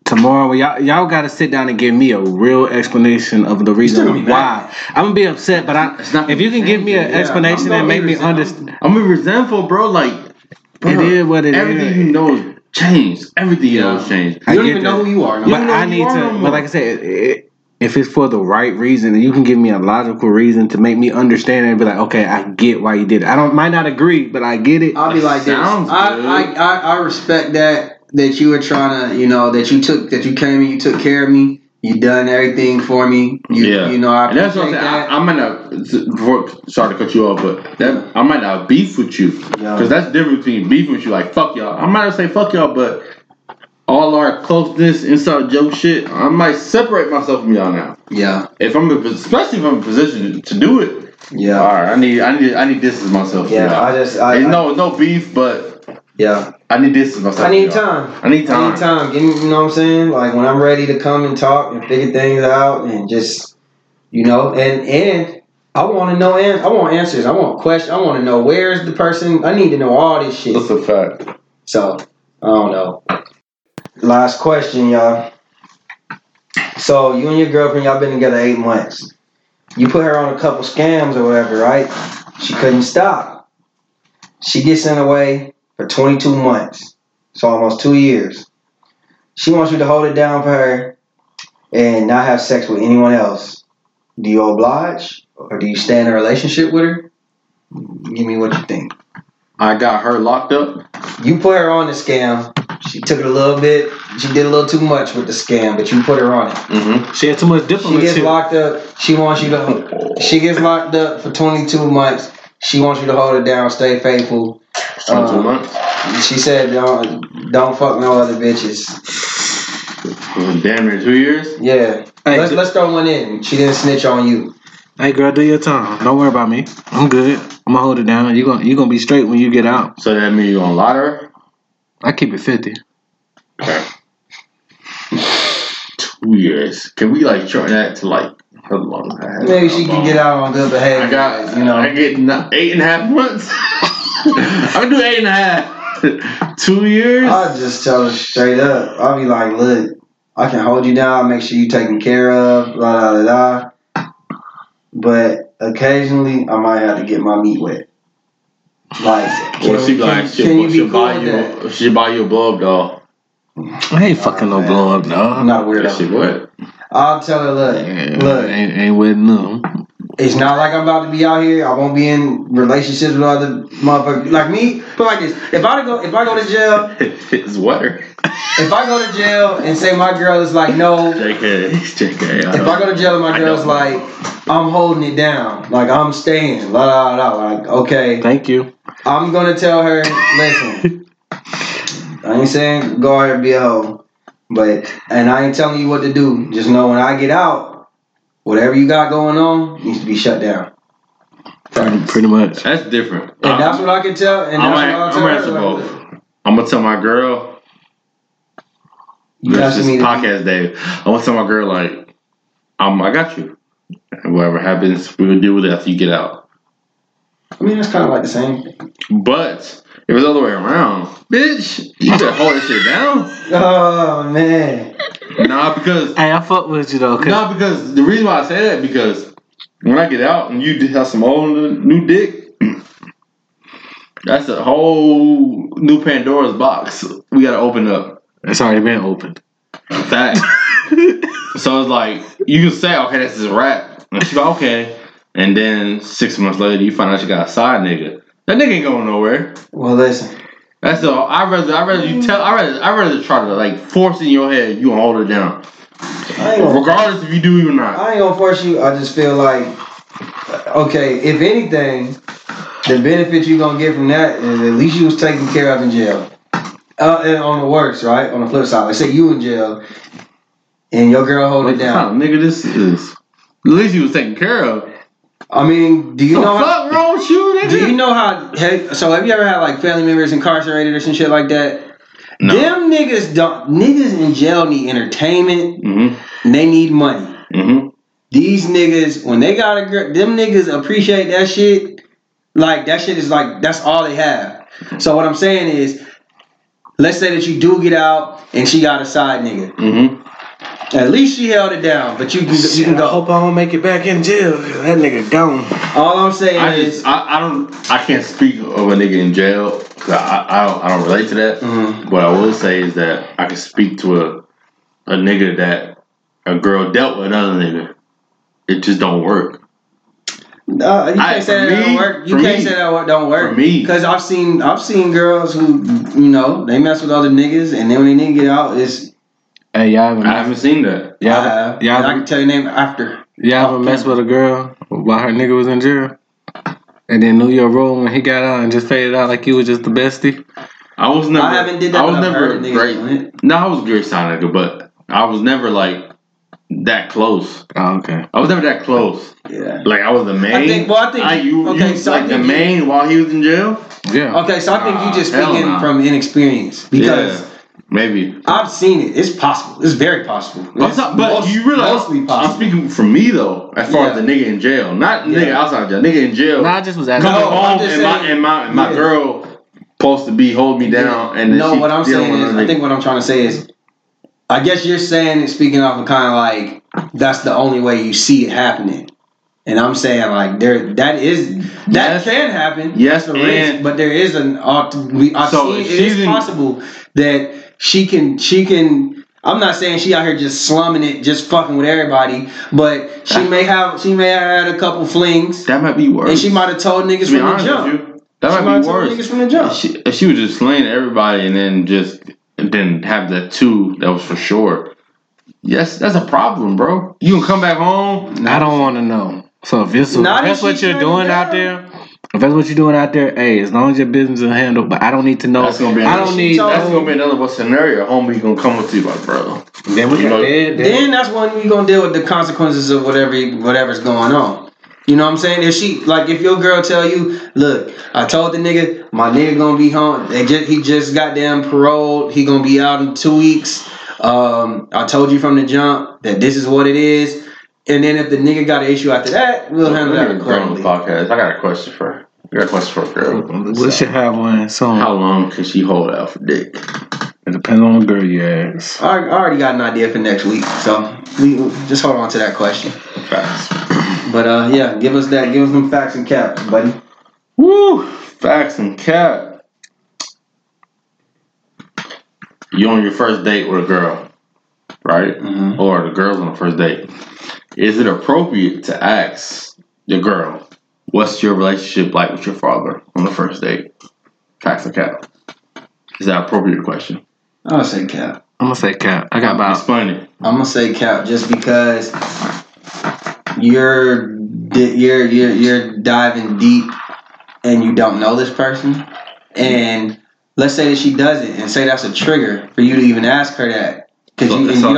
tomorrow, y'all got to sit down and give me a real explanation of the reason why. I'm gonna be upset, but if you can give me an explanation and make me understand, I'm gonna be resentful, bro. Like, bro, it is what it everything is. you know changed. Everything you know changed. You don't even know who you are. No but I need to. But like I said, if it's for the right reason, and you can give me a logical reason to make me understand it and be like, okay, I get why you did it. might not agree, but I get it. I'll be like this. I respect that you were trying to, that you came and you took care of me. You done everything for me. You know, I appreciate and that's what I'm saying. that. I might not. Sorry to cut you off, but I might not beef with you because that's the difference between beefing with you. Like fuck y'all. I might not say fuck y'all, but all our closeness, inside joke shit, I might separate myself from y'all now. Yeah. Especially if I'm in a position to do it. Yeah. All right. I need distance myself. Yeah. No beef, but yeah. I need distance myself. I need time. Give me, you know what I'm saying? Like when I'm ready to come and talk and figure things out and just, and I want to know. I want answers. I want questions. I want to know where's the person. I need to know all this shit. That's a fact. So I don't know. Last question, y'all. So you and your girlfriend, y'all been together 8 months. You put her on a couple scams or whatever, right? She couldn't stop. She gets sent away for 22 months. So almost 2 years. She wants you to hold it down for her and not have sex with anyone else. Do you oblige? Or do you stay in a relationship with her? Give me what you think. I got her locked up. You put her on the scam. She took it a little bit. She did a little too much with the scam, but you put her on it. Mm-hmm. She had too much diplomacy. She gets locked up. She wants you to. She gets locked up for 22 months. She wants you to hold it down, stay faithful. 22 months. She said, "Don't fuck no other bitches." Damn near 2 years. Yeah. Hey, let's throw one in. She didn't snitch on you. Hey girl, do your time. Don't worry about me. I'm good. I'm gonna hold it down. You gonna be straight when you get out. So that means you gonna lie to her? I keep it 50. Okay. 2 years. Can we shorten that to how long? Maybe she can get out on good behavior. I get 8.5 months. I can do 8.5. 2 years. I'll just tell her straight up. I'll be like, look, I can hold you down, make sure you taken care of, blah blah blah. But occasionally, I might have to get my meat wet. She'll buy you a blow up doll. I ain't fucking no blow up dog. I'm not a weirdo. Yes, she would. I'll tell her, look, ain't with no. It's not like I'm about to be out here. I won't be in relationships with other motherfuckers like me. But like this, if I go to jail, it's wetter. If I go to jail and say my girl is like no, JK. If I go to jail and my girl's like, I'm holding it down, like I'm staying, like okay, thank you. I'm gonna tell her, listen, I ain't saying go out here and be a hoe, and I ain't telling you what to do. Just know when I get out, whatever you got going on needs to be shut down. Pretty much. That's different. And that's what I can tell. And that's what I'll tell her. Both. I'm gonna tell my girl. This is podcast day. I'm gonna tell my girl I got you. And whatever happens, we're gonna deal with it after you get out. I mean, that's kind of like the same thing. But if it's the other way around, bitch, you better hold this shit down. Oh man. Nah, because hey, I fuck with you though. Nah, because the reason why I say that because when I get out and you have some old new dick, that's a whole new Pandora's box we gotta open up. It's already been opened. Fact. So it's like you can say, okay, this is a wrap. And she's like, okay. And then 6 months later, you find out you got a side nigga. That nigga ain't going nowhere. Well, listen. That's all. I'd rather you tell. I'd rather try to force in your head you gonna hold it down, regardless if you do or not. I ain't gonna force you. I just feel like, okay, if anything, the benefit you gonna get from that is at least you was taken care of in jail. And on the worst, right? On the flip side, like say you in jail and your girl hold it down. Nigga, this is at least you was taken care of. I mean, do you know how? Wrong with you, nigga? Do you know how? So have you ever had family members incarcerated or some shit like that? No. Them niggas in jail need entertainment. Mm-hmm. And they need money. Mm-hmm. These niggas, when they got a girl, them niggas appreciate that shit. Like that shit is that's all they have. So what I'm saying is, let's say that you do get out and she got a side nigga. Mm-hmm. At least she held it down, but you can I go. hope I don't make it back in jail. That nigga gone. All I'm saying I can't speak of a nigga in jail because I don't relate to that. Mhm. What I will say is that I can speak to a nigga that a girl dealt with another nigga. It just don't work. you can't say that don't work. You can't say that don't work. For me, because I've seen girls who they mess with other niggas, and then when they nigga get out, it's. Hey, y'all I haven't seen that. I can tell your name after. Y'all ever mess with a girl while her nigga was in jail? And then knew your role when he got out and just faded out like you was just the bestie? I was never. I haven't did that. I was but I've never heard of niggas doing it. No, I was a great side nigga, but I was never like that close. Oh, okay. I was never that close. Yeah. Like I was the main. You the main while he was in jail. Yeah. Okay, so I think you just hell speaking nah. from inexperience because. Yeah, maybe. I've seen it. It's possible. It's very possible. But you realize mostly possible. I'm speaking for me though, as far as the nigga in jail, not nigga outside jail. Nigga in jail. Nah, I just was asking. Coming home and my girl supposed to be hold me down and then what I'm saying is, I think what I'm trying to say is, I guess you're saying it speaking off of kind of like that's the only way you see it happening. And I'm saying like that can happen. Yes, a risk, but there is it is possible that she can. I'm not saying she out here just slumming it, just fucking with everybody, but she may have had a couple flings. That might be worse. And she might have told niggas from the jump. That might be worse. Niggas from the jump. If she was just slaying everybody and then just didn't have that too, that was for sure. Yes, that's a problem, bro. You can come back home. I don't want to know. So if that's what you're doing out there, hey, as long as your business is handled, but I don't need to know. That's gonna be another scenario. Homie gonna come with you, like, bro. Then that's when you gonna deal with the consequences of whatever's going on. You know what I'm saying? If your girl tell you, look, I told the nigga, my nigga gonna be home. He just goddamn paroled. He gonna be out in 2 weeks. I told you from the jump that this is what it is. And then if the nigga got an issue after that, we'll handle that accordingly. Podcast. I got a question for her. A girl. We should have one. So how long can she hold out for dick? It depends on the girl you ask. I already got an idea for next week, so we just hold on to that question. Facts. But give us them facts and cap, buddy. Woo! Facts and cap. You on your first date with a girl, right? Mm-hmm. Or the girl's on the first date. Is it appropriate to ask your girl, what's your relationship like with your father on the first date? Facts or cap? Is that an appropriate question? I'm gonna say cap. I'm gonna say cap. I got about. Explain it. I'm gonna say cap just because you're diving deep and you don't know this person, and let's say that she doesn't, and say that's a trigger for you to even ask her that. That's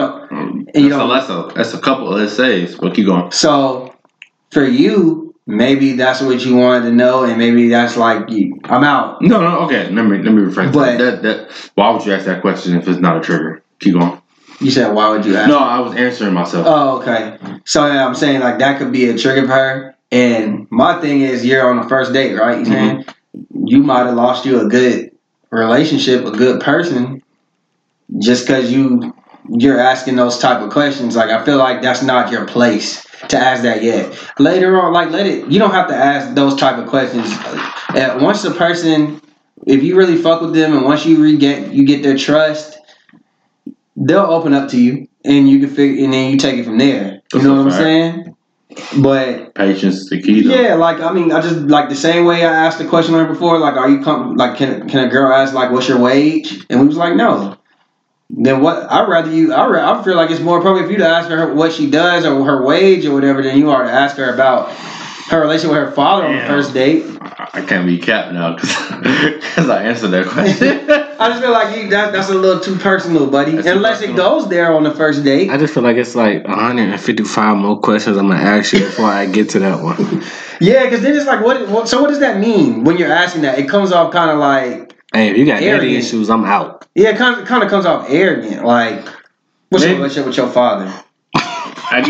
a couple of essays, but keep going. So, for you, maybe that's what you wanted to know, and maybe that's like, I'm out. No, okay. Let me rephrase that. Why would you ask that question if it's not a trigger? Keep going. You said, why would you ask? No, I was answering myself. Oh, okay. So, I'm saying, like, that could be a trigger for her. And my thing is, you're on the first date, right? You know, you might have lost you a good relationship, a good person, just because you're asking those type of questions. Like, I feel like that's not your place to ask that yet. Later on, like, you don't have to ask those type of questions. Once a person, if you really fuck with them and once you get their trust, they'll open up to you and you can figure, and then you take it from there. You know what I'm saying? But patience is the key, though. Yeah, like, I mean, I just, like, the same way I asked the question like before, like, can a girl ask, like, what's your wage? And we was like, no. Then what? I feel like it's more appropriate for you to ask her what she does or her wage or whatever than you are to ask her about her relationship with her father on the first date. I can't be capped now because I answered that question. I just feel like that's a little too personal, buddy. Unless it goes there on the first date. I just feel like it's like 155 more questions I'm gonna ask you before I get to that one. Yeah, because then it's like, what? So what does that mean when you're asking that? It comes off kind of like, hey, if you got daddy issues, I'm out. Yeah, it kind of comes off arrogant. Like, what's your relationship with your father? I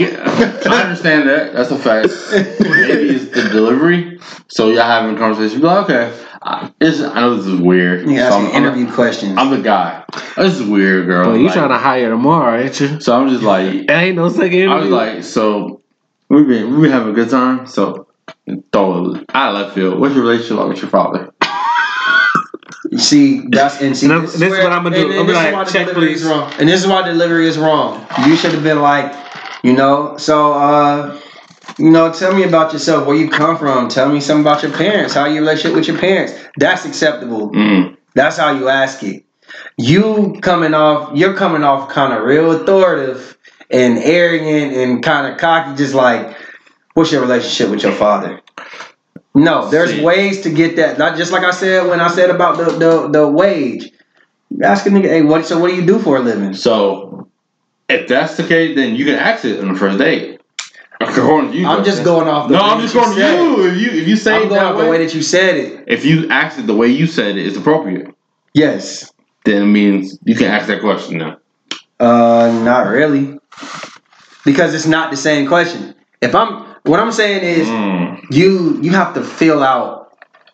understand that. That's a fact. Maybe it's the delivery. So y'all having a conversation. Be like, okay, I know this is weird. You asking interview questions. I'm the guy. This is weird, girl. But you trying to hire tomorrow, ain't you? So I'm just like, ain't no second interview. I was like, so we been having a good time. So throw it out of left field. What's your relationship like with your father? See, this is what I'm gonna do. I'm like, check please. And this is why delivery is wrong. You should have been like, tell me about yourself, where you come from. Tell me something about your parents, how your relationship with your parents. That's acceptable. That's how you ask it. You're coming off kind of real authoritative and arrogant and kind of cocky, just like, what's your relationship with your father? No, there's ways to get that. Not just like I said when I said about the wage. Ask a nigga, hey, what do you do for a living? So if that's the case, then you can ask it on the first date. According to you, I'm just going off the way I'm just going to you. If you say I'm it going that off the way that you said it. If you ask it the way you said it, it's appropriate. Yes. Then it means you can ask that question now. Not really. Because it's not the same question. What I'm saying is you have to fill out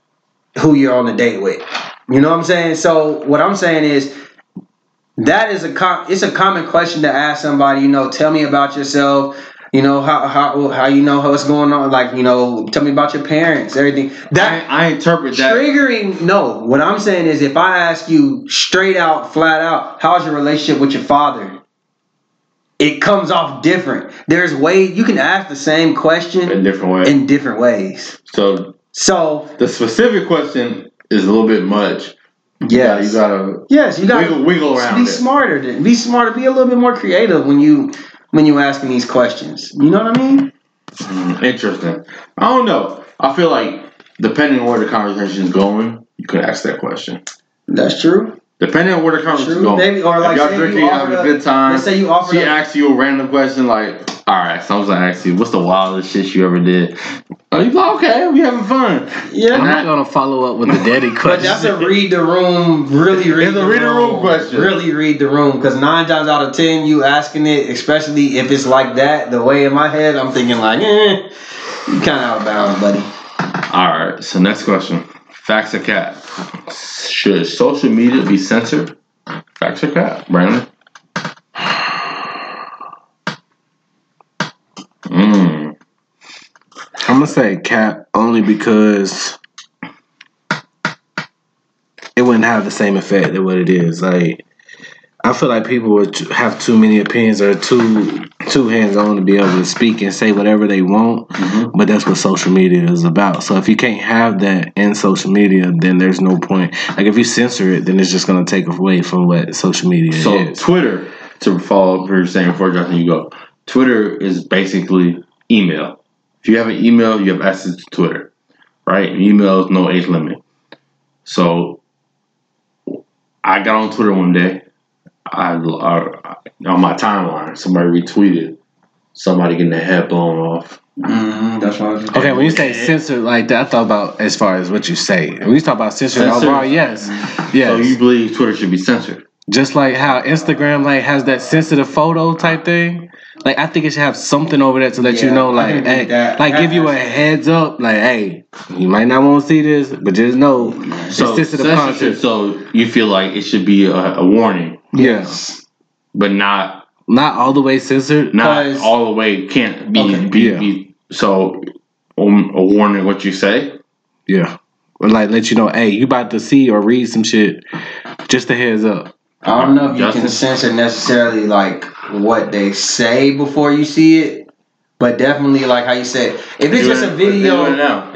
who you're on the date with. You know what I'm saying? So what I'm saying is that is it's a common question to ask somebody, tell me about yourself, how you know what's going on, like, tell me about your parents, everything. That I interpret that triggering. No, what I'm saying is if I ask you straight out, flat out, how's your relationship with your father? It comes off different. There's ways you can ask the same question in different ways. So the specific question is a little bit much. Yes. You gotta wiggle around. Be smarter. Be smarter. Be a little bit more creative when you asking these questions. You know what I mean? Interesting. I don't know. I feel like depending on where the conversation is going, you could ask that question. That's true. Depending on where the conversation is going. Maybe, or like, y'all drinking, having a good time. Let's say you offer. She asks you a random question like, all right, so I was gonna ask you, what's the wildest shit you ever did? Oh, you like, okay, we having fun. Yeah, I'm not gonna follow up with the daddy question. But that's a read the room. Really read the room. It's a read the room question. Really read the room, because 9 times out of 10, you asking it, especially if it's like that. The way in my head, I'm thinking like, you kind of out of bounds, buddy. All right. So next question: facts or cap? Should social media be censored? Facts or cap, Brandon? I'm gonna say cap only because it wouldn't have the same effect than what it is. Like, I feel like people would have too many opinions or too hands-on to be able to speak and say whatever they want. But that's what social media is about. So if you can't have that in social media, then there's no point. Like, if you censor it, then it's just gonna take away from what social media is. So Twitter, to follow up what you're saying before Justin, you go. Twitter is basically email. If you have an email, you have access to Twitter, right? And email is no age limit. So I got on Twitter one day. On my timeline, somebody retweeted somebody getting their head blown off. That's what I was just okay, when you say censored like that, I thought about as far as what you say. When you talk about censored overall, yes. So you believe Twitter should be censored? Just like how Instagram like has that sensitive photo type thing. Like, I think it should have something over there to let you know, like, hey, like give you a heads up, like, hey, you might not want to see this, but just know it's sensitive content. So you feel like it should be a warning? Yes, but not all the way censored. Not all the way can't be. Be so a warning what you say. Yeah, or like let you know, hey, you about to see or read some shit. Just a heads up. I don't know if you can censor necessarily like what they say before you see it, but definitely like how you said, if it's just a video,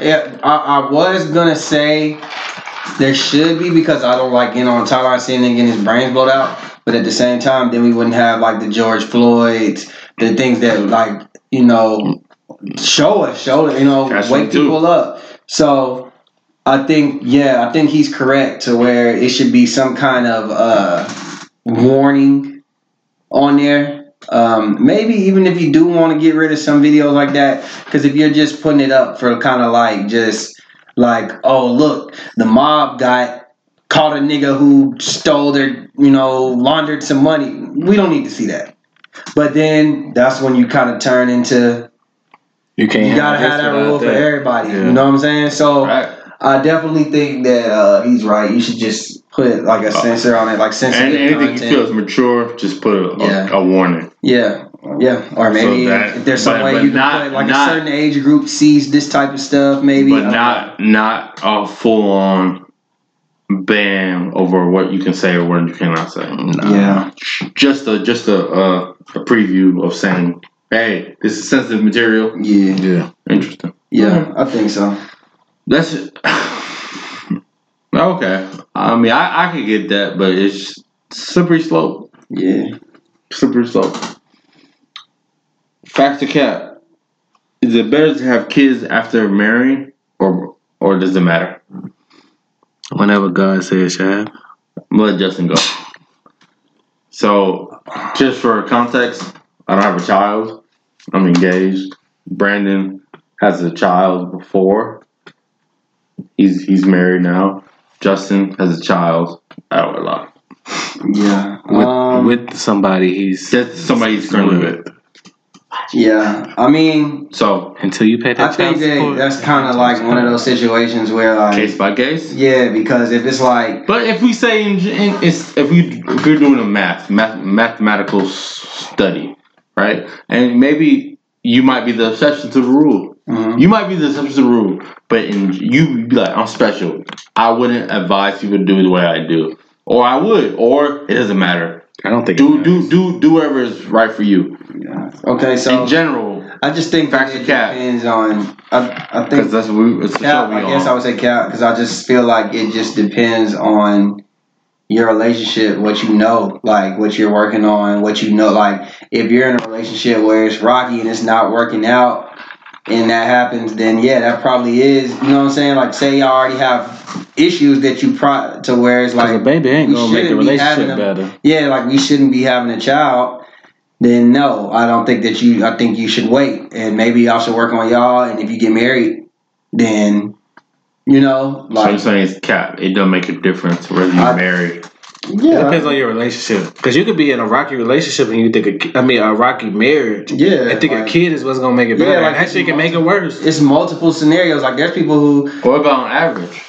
I was gonna say there should be, because I don't like getting on timeline seeing him getting his brains blown out, but at the same time, then we wouldn't have like the George Floyds, the things that like show wake people up. So I think he's correct to where it should be some kind of warning on there. Maybe even if you do want to get rid of some videos like that, because if you're just putting it up for kind of like just like, oh look, the mob caught a nigga who stole their, laundered some money. We don't need to see that. But then that's when you kind of turn into you gotta have that rule for everybody. Yeah. You know what I'm saying? So. Right. I definitely think that he's right. You should just put like a censor on it, like sensitive And anything content. you feel is mature, just put a warning. Yeah, or maybe if there's some way you can put like a certain age group sees this type of stuff, maybe. But not a full on ban over what you can say or what you cannot say. Yeah, just a preview of saying, hey, this is sensitive material. Yeah. Interesting. Yeah, I think so. That's okay. I mean, I could get that, but it's slippery slope. Yeah, slippery slope. Fact or cap? Is it better to have kids after marrying, or does it matter? Whenever God says, "Shad," let Justin go. So, just for context, I don't have a child. I'm engaged. Brandon has a child before. He's married now. Justin has a child out of wedlock. Yeah, with somebody he's currently with. Yeah, I mean, so until you pay that, I think that's kind of like one of those situations where like case by case. Yeah, because if it's like, but if we say if we're doing a mathematical study, right, and maybe you might be the exception to the rule. Mm-hmm. You might be the exception to the rule, but you be like, I'm special. I wouldn't advise people to do it the way I do, or I would, or it doesn't matter. I don't think do whatever is right for you. Yeah. Okay, so in general, I just think that it depends on. I think that's it's cap. I guess I would say cap because I just feel like it just depends on your relationship, what you know, like what you're working on, what you know. Like if you're in a relationship where it's rocky and it's not working out, and that happens, then yeah, that probably is. You know what I'm saying? Like say y'all already have issues that you to where it's like the baby ain't gonna make the relationship better. Yeah, like we shouldn't be having a child. Then no, I don't think that I think you should wait, and maybe y'all should work on y'all. And if you get married, then like. So you're saying it's cap. It don't make a difference whether you're married. Yeah, it depends on your relationship. Because you could be in a rocky relationship and you think a rocky marriage. Yeah, and think a kid is what's gonna make it better. Yeah, like that shit can make it worse. It's multiple scenarios. Like there's people who. What about on average?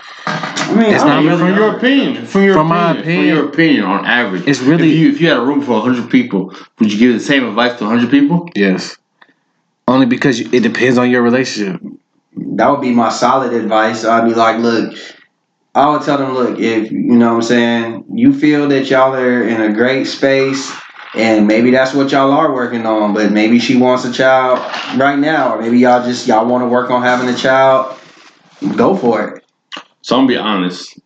I mean, it's not really from your opinion. From my opinion, on average, it's really. If you had a room for 100 people, would you give the same advice to 100 people? Yes. Only because it depends on your relationship. That would be my solid advice. I'd be like, look, I would tell them, look, if you know what I'm saying, you feel that y'all are in a great space, and maybe that's what y'all are working on, but maybe she wants a child right now, or maybe y'all want to work on having a child. Go for it. So I'm gonna be honest.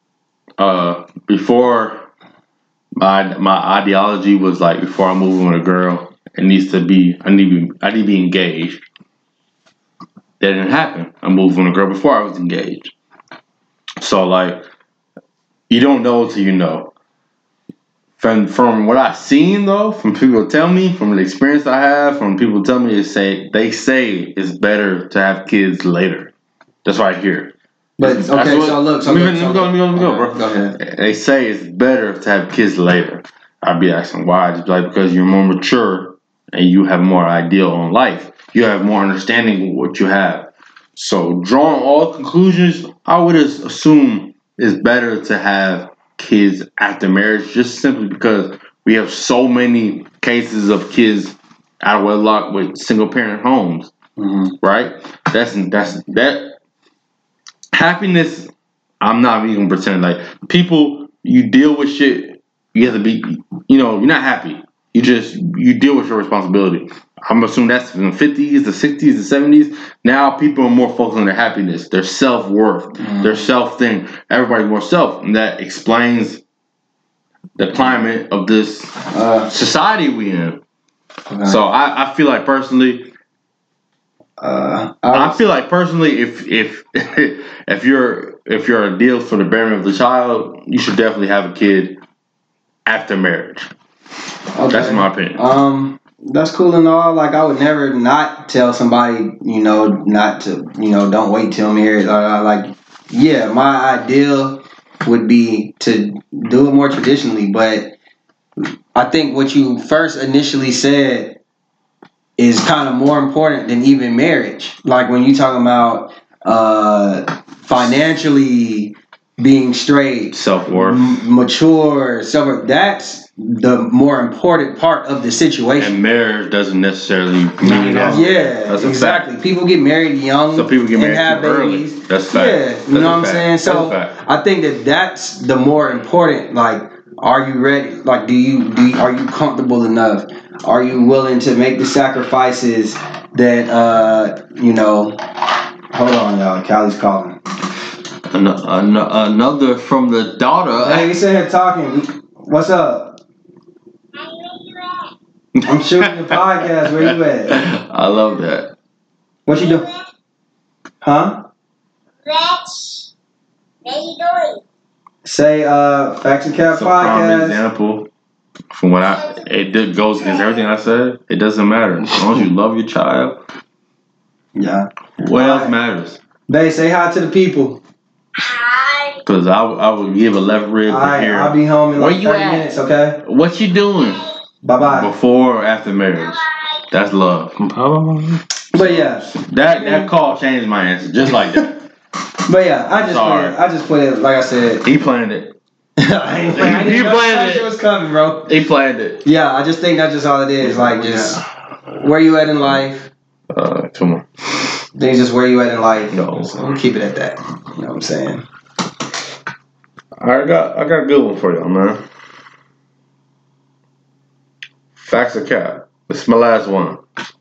Before my ideology was like before I move in with a girl, I need to be engaged. That didn't happen. I moved with a girl before I was engaged. So like, you don't know until you know. From what I've seen though, from people tell me, from the experience I have, from people tell me, they say it's better to have kids later. That's what I hear. But okay, let me go, bro. Go ahead. They say it's better to have kids later. I'd be asking why. Just like because you're more mature and you have more idea on life. You have more understanding of what you have. So drawing all conclusions, I would assume it's better to have kids after marriage, just simply because we have so many cases of kids out of wedlock with single parent homes. Mm-hmm. Right? That. Happiness, I'm not even gonna pretend like people. You deal with shit. You have to be. You're not happy. You deal with your responsibility. I'm assuming that's in the 50s, the 60s, the 70s. Now people are more focused on their happiness, their self-worth, their self-thing. Everybody's more self, and that explains the climate of this society we in. Okay. So I feel like personally. I feel like personally, if you're a deal for the betterment of the child, you should definitely have a kid after marriage. Okay. That's my opinion. That's cool and all. Like I would never not tell somebody, not to, don't wait till marriage. My ideal would be to do it more traditionally, but I think what you first initially said is kind of more important than even marriage. Like when you talking about financially being straight, self-worth, mature, that's the more important part of the situation. And marriage doesn't necessarily mean that. Yeah, that's exactly. People get married young. Some people get married and have too early. babies. That's fact. Yeah, you know what I'm saying? So I think that's the more important. Like, are you ready? Like, are you comfortable enough? Are you willing to make the sacrifices that Hold on, y'all. Callie's calling. Another from the daughter. Hey, we sitting here talking. What's up? I'm shooting the podcast. Where you at? I love that. What you doing? Huh? Rich, what are you doing? Say, Facts and Cap It's a prime podcast. example from what it goes against everything I said. It doesn't matter as long as you love your child. Yeah. What else matters? Babe, say hi to the people. Hi. Because I would give a left rib to hear. I'll be home in Where like you 30 at? minutes, okay? What you doing Bye-bye. before or after marriage? That's love. But yeah. That call changed my answer just like that. But yeah, I just put it like I said. He planned it. I ain't playing. I He didn't know planned that it. shit was coming, bro. He planned it. Yeah, I just think that's just all it is. Like, just where you at in life. Come on. Then just where you at in life. No. So we'll keep it at that. You know what I'm saying? I got a good one for y'all, man. Facts or cap? This is my last one.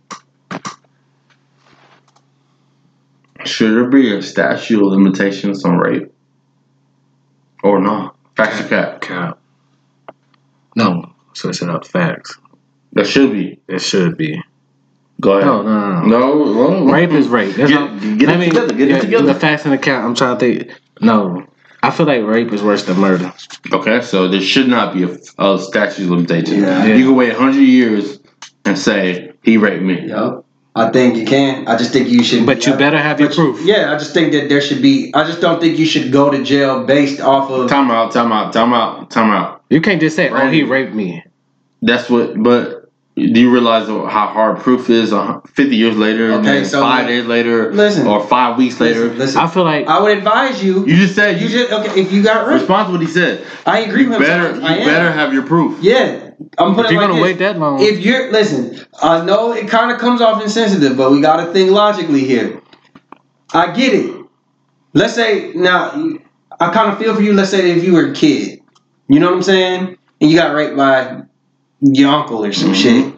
Should there be a statute of limitations on rape? Or no? Facts or cap? Cap. No. Switch it up. Facts. There should be. It should be. Go ahead. No. Rape is rape. That's not, Get it together. The facts in the count. I'm trying to think. No. I feel like rape is worse than murder. Okay, so there should not be a statute of limitations. Yeah. You can wait 100 years and say, he raped me. Yup. I think you can. I just think you should. But you better have your proof. Yeah, I just think that there should be. I just don't think you should go to jail based off of. Time out. You can't just say, "Oh, Randy. he raped me." That's what. But do you realize how hard proof is? 50 years later, and then 5 days later, listen, or 5 weeks later. Listen, I feel like I would advise you. You just said You just okay. If you got raped, respond to what he said. I agree with him. You better have your proof. Yeah, I'm putting. if you're it like gonna this. wait that long, If you're listen, I know it kind of comes off insensitive, but we got to think logically here. I get it. Let's say now, I kind of feel for you. Let's say that if you were a kid, you know what I'm saying, and you got raped by your uncle or some shit.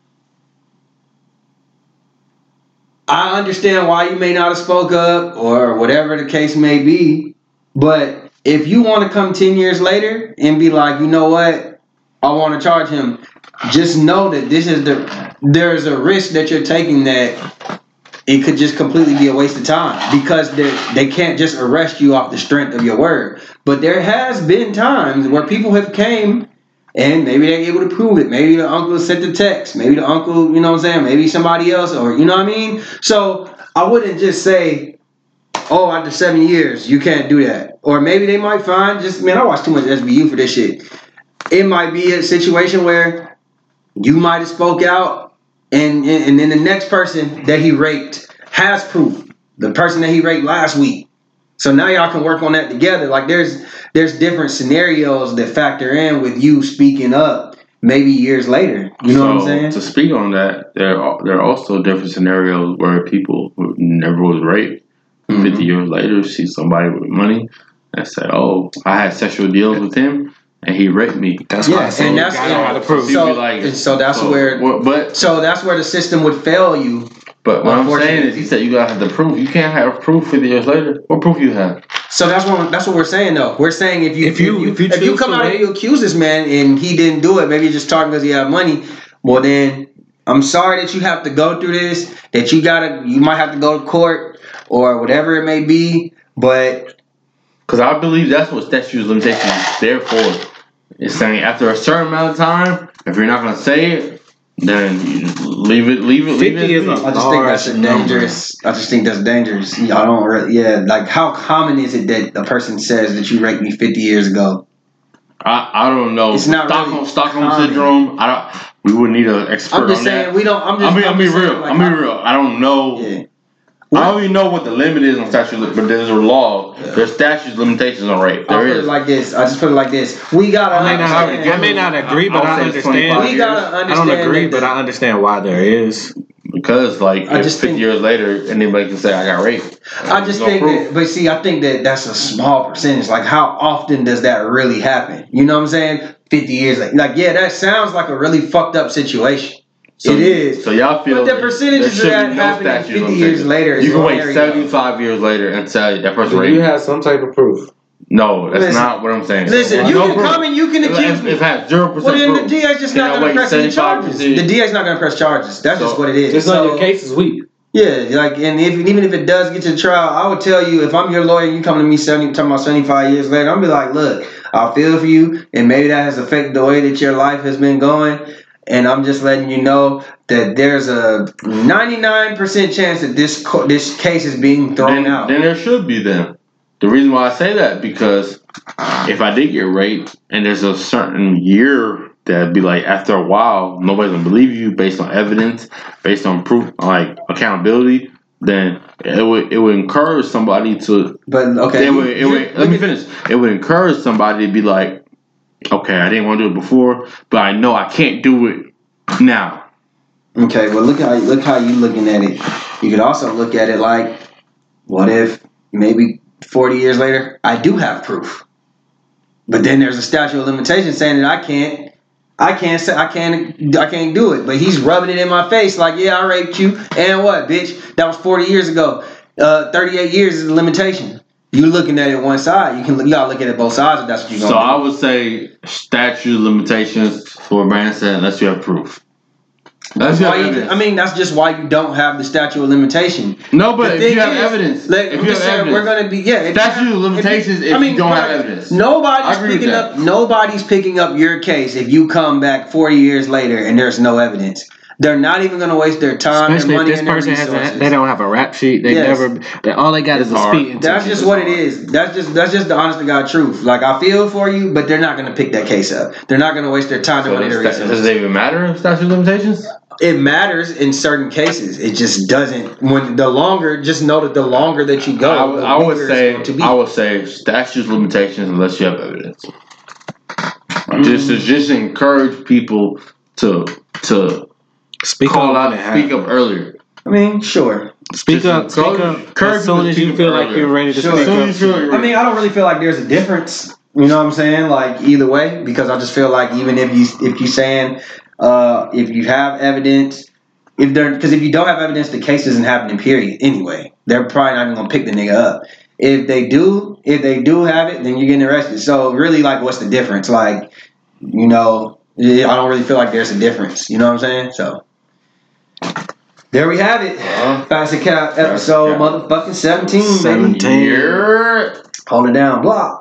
I understand why you may not have spoke up or whatever the case may be, but if you want to come 10 years later and be like, you know what, I want to charge him, just know that there's a risk that you're taking that it could just completely be a waste of time because they can't just arrest you off the strength of your word. But there has been times where people have came and maybe they're able to prove it. Maybe the uncle sent the text. Maybe the uncle, you know what I'm saying? Maybe somebody else, or you know what I mean? So I wouldn't just say, oh, after 7 years, you can't do that. Or maybe they might find I watch too much SBU for this shit. It might be a situation where you might have spoke out and then the next person that he raped has proof. The person that he raped last week. So now y'all can work on that together. Like there's different scenarios that factor in with you speaking up maybe years later. You know what I'm saying? To speak on that, there are also different scenarios where people who never was raped 50 years later see somebody with money and say, oh, I had sexual deals with him and he raped me. that's why I say and you that's gotta have the proof. So that's where the system would fail you. But what I'm saying is, he said you gotta have the proof. You can't have proof 50 years later. What proof you have? So that's what we're saying though. We're saying if you come out and you accuse this man and he didn't do it, maybe you're just talking because he had money. Well then, I'm sorry that you have to go through this. That you might have to go to court or whatever it may be. But because I believe that's what statute of limitations is there for. It's saying after a certain amount of time, if you're not gonna say it, then you leave it. 50 is a I just think that's dangerous. I just think that's dangerous. I don't really. Yeah, like how common is it that a person says that you raped me 50 years ago? I don't know. It's not Stockholm syndrome. We wouldn't need an expert. I'm just on saying that. we don't. I'm be real. Like, I'm be real. I don't know. Yeah. I don't even know what the limit is on statute, but there's a law. There's statute limitations on rape. I'll There put is. it like this. I just put it like this. We gotta I may not agree, but I I would say 25 understand. We gotta years. understand. I don't agree, that but I understand why there is. Because like I if just 50 think- years later, anybody can say I got raped. I just No think proof. that, but see, I think that that's a small percentage. Like, how often does that really happen? You know what I'm saying? 50 years, like, yeah, that sounds like a really fucked up situation. So, it is. So y'all feel But the percentages there should of that be no happening statute 50 of years limitations. later is You can wait very 75 years later and say that person Do raped you me. have some type of proof? No, that's Listen. not what I'm saying. Listen, you No can proof. come and you can accuse me. If it has 0% Well, then the proof, DA's just can not I going to wait press any 75 charges. to- The DA's not going to press charges. That's just So, what it is. Just So, on your case is weak. yeah, like, and even if it does get to trial, I would tell you, if I'm your lawyer and you come to me talking about 75 years later, I'm be like, look, I feel for you, and maybe that has affected the way that your life has been going, and I'm just letting you know that there's a 99% chance that this case is being thrown out. Then there should be then. The reason why I say that, because if I did get raped and there's a certain year that'd be like, after a while, nobody's gonna believe you based on evidence, based on proof, like accountability, then it would encourage somebody to. But okay, Let me finish. It would encourage somebody to be like, okay, I didn't want to do it before, but I know I can't do it now. Okay, well look how you looking at it. You could also look at it like, what if maybe 40 years later I do have proof, but then there's a statute of limitations saying that I can't do it. But he's rubbing it in my face like, yeah, I raped you, and what, bitch? That was 40 years ago. 38 years is the limitation. You looking at it one side. You gotta look at it both sides if that's what you're So gonna I would say statute of limitations for Branson unless you have proof. Unless you have evidence. that's just why you don't have the statute of limitation. No, but The if you thing have is, evidence, like, if I'm you just have saying, evidence, we're gonna be statute of limitations if you don't have evidence. I agree with that. Nobody's picking up your case if you come back 40 years later and there's no evidence. They're not even gonna waste their time, Especially their money, if this and their person resources. they don't have a rap sheet. They Yes. all they got is a hard. speed. That's just what it is. That's just the honest to God truth. Like, I feel for you, but they're not gonna pick that case up. They're not gonna waste their time, their So money, their does resources. it even matter statute of limitations? It matters in certain cases. It just doesn't. Just know that the longer that you go, I would the say going to be. I would say statute of limitations unless you have evidence. Just encourage people to Speak call up. out, speak up earlier. I mean, sure. Speak up. Just Speak encourage up. As soon as you people feel like earlier. you're ready to Sure. speak As soon up. as you feel like you're I mean, I don't really feel like there's a difference. You know what I'm saying? Like, either way, because I just feel like even if you saying if you have evidence, because if you don't have evidence, the case isn't happening. Period. Anyway, they're probably not even gonna pick the nigga up. If they do have it, then you're getting arrested. So really, like, what's the difference? Like, I don't really feel like there's a difference. You know what I'm saying? So there we have it. Facet Cap episode motherfucking 17. 17. Yeah. Hold it down, block.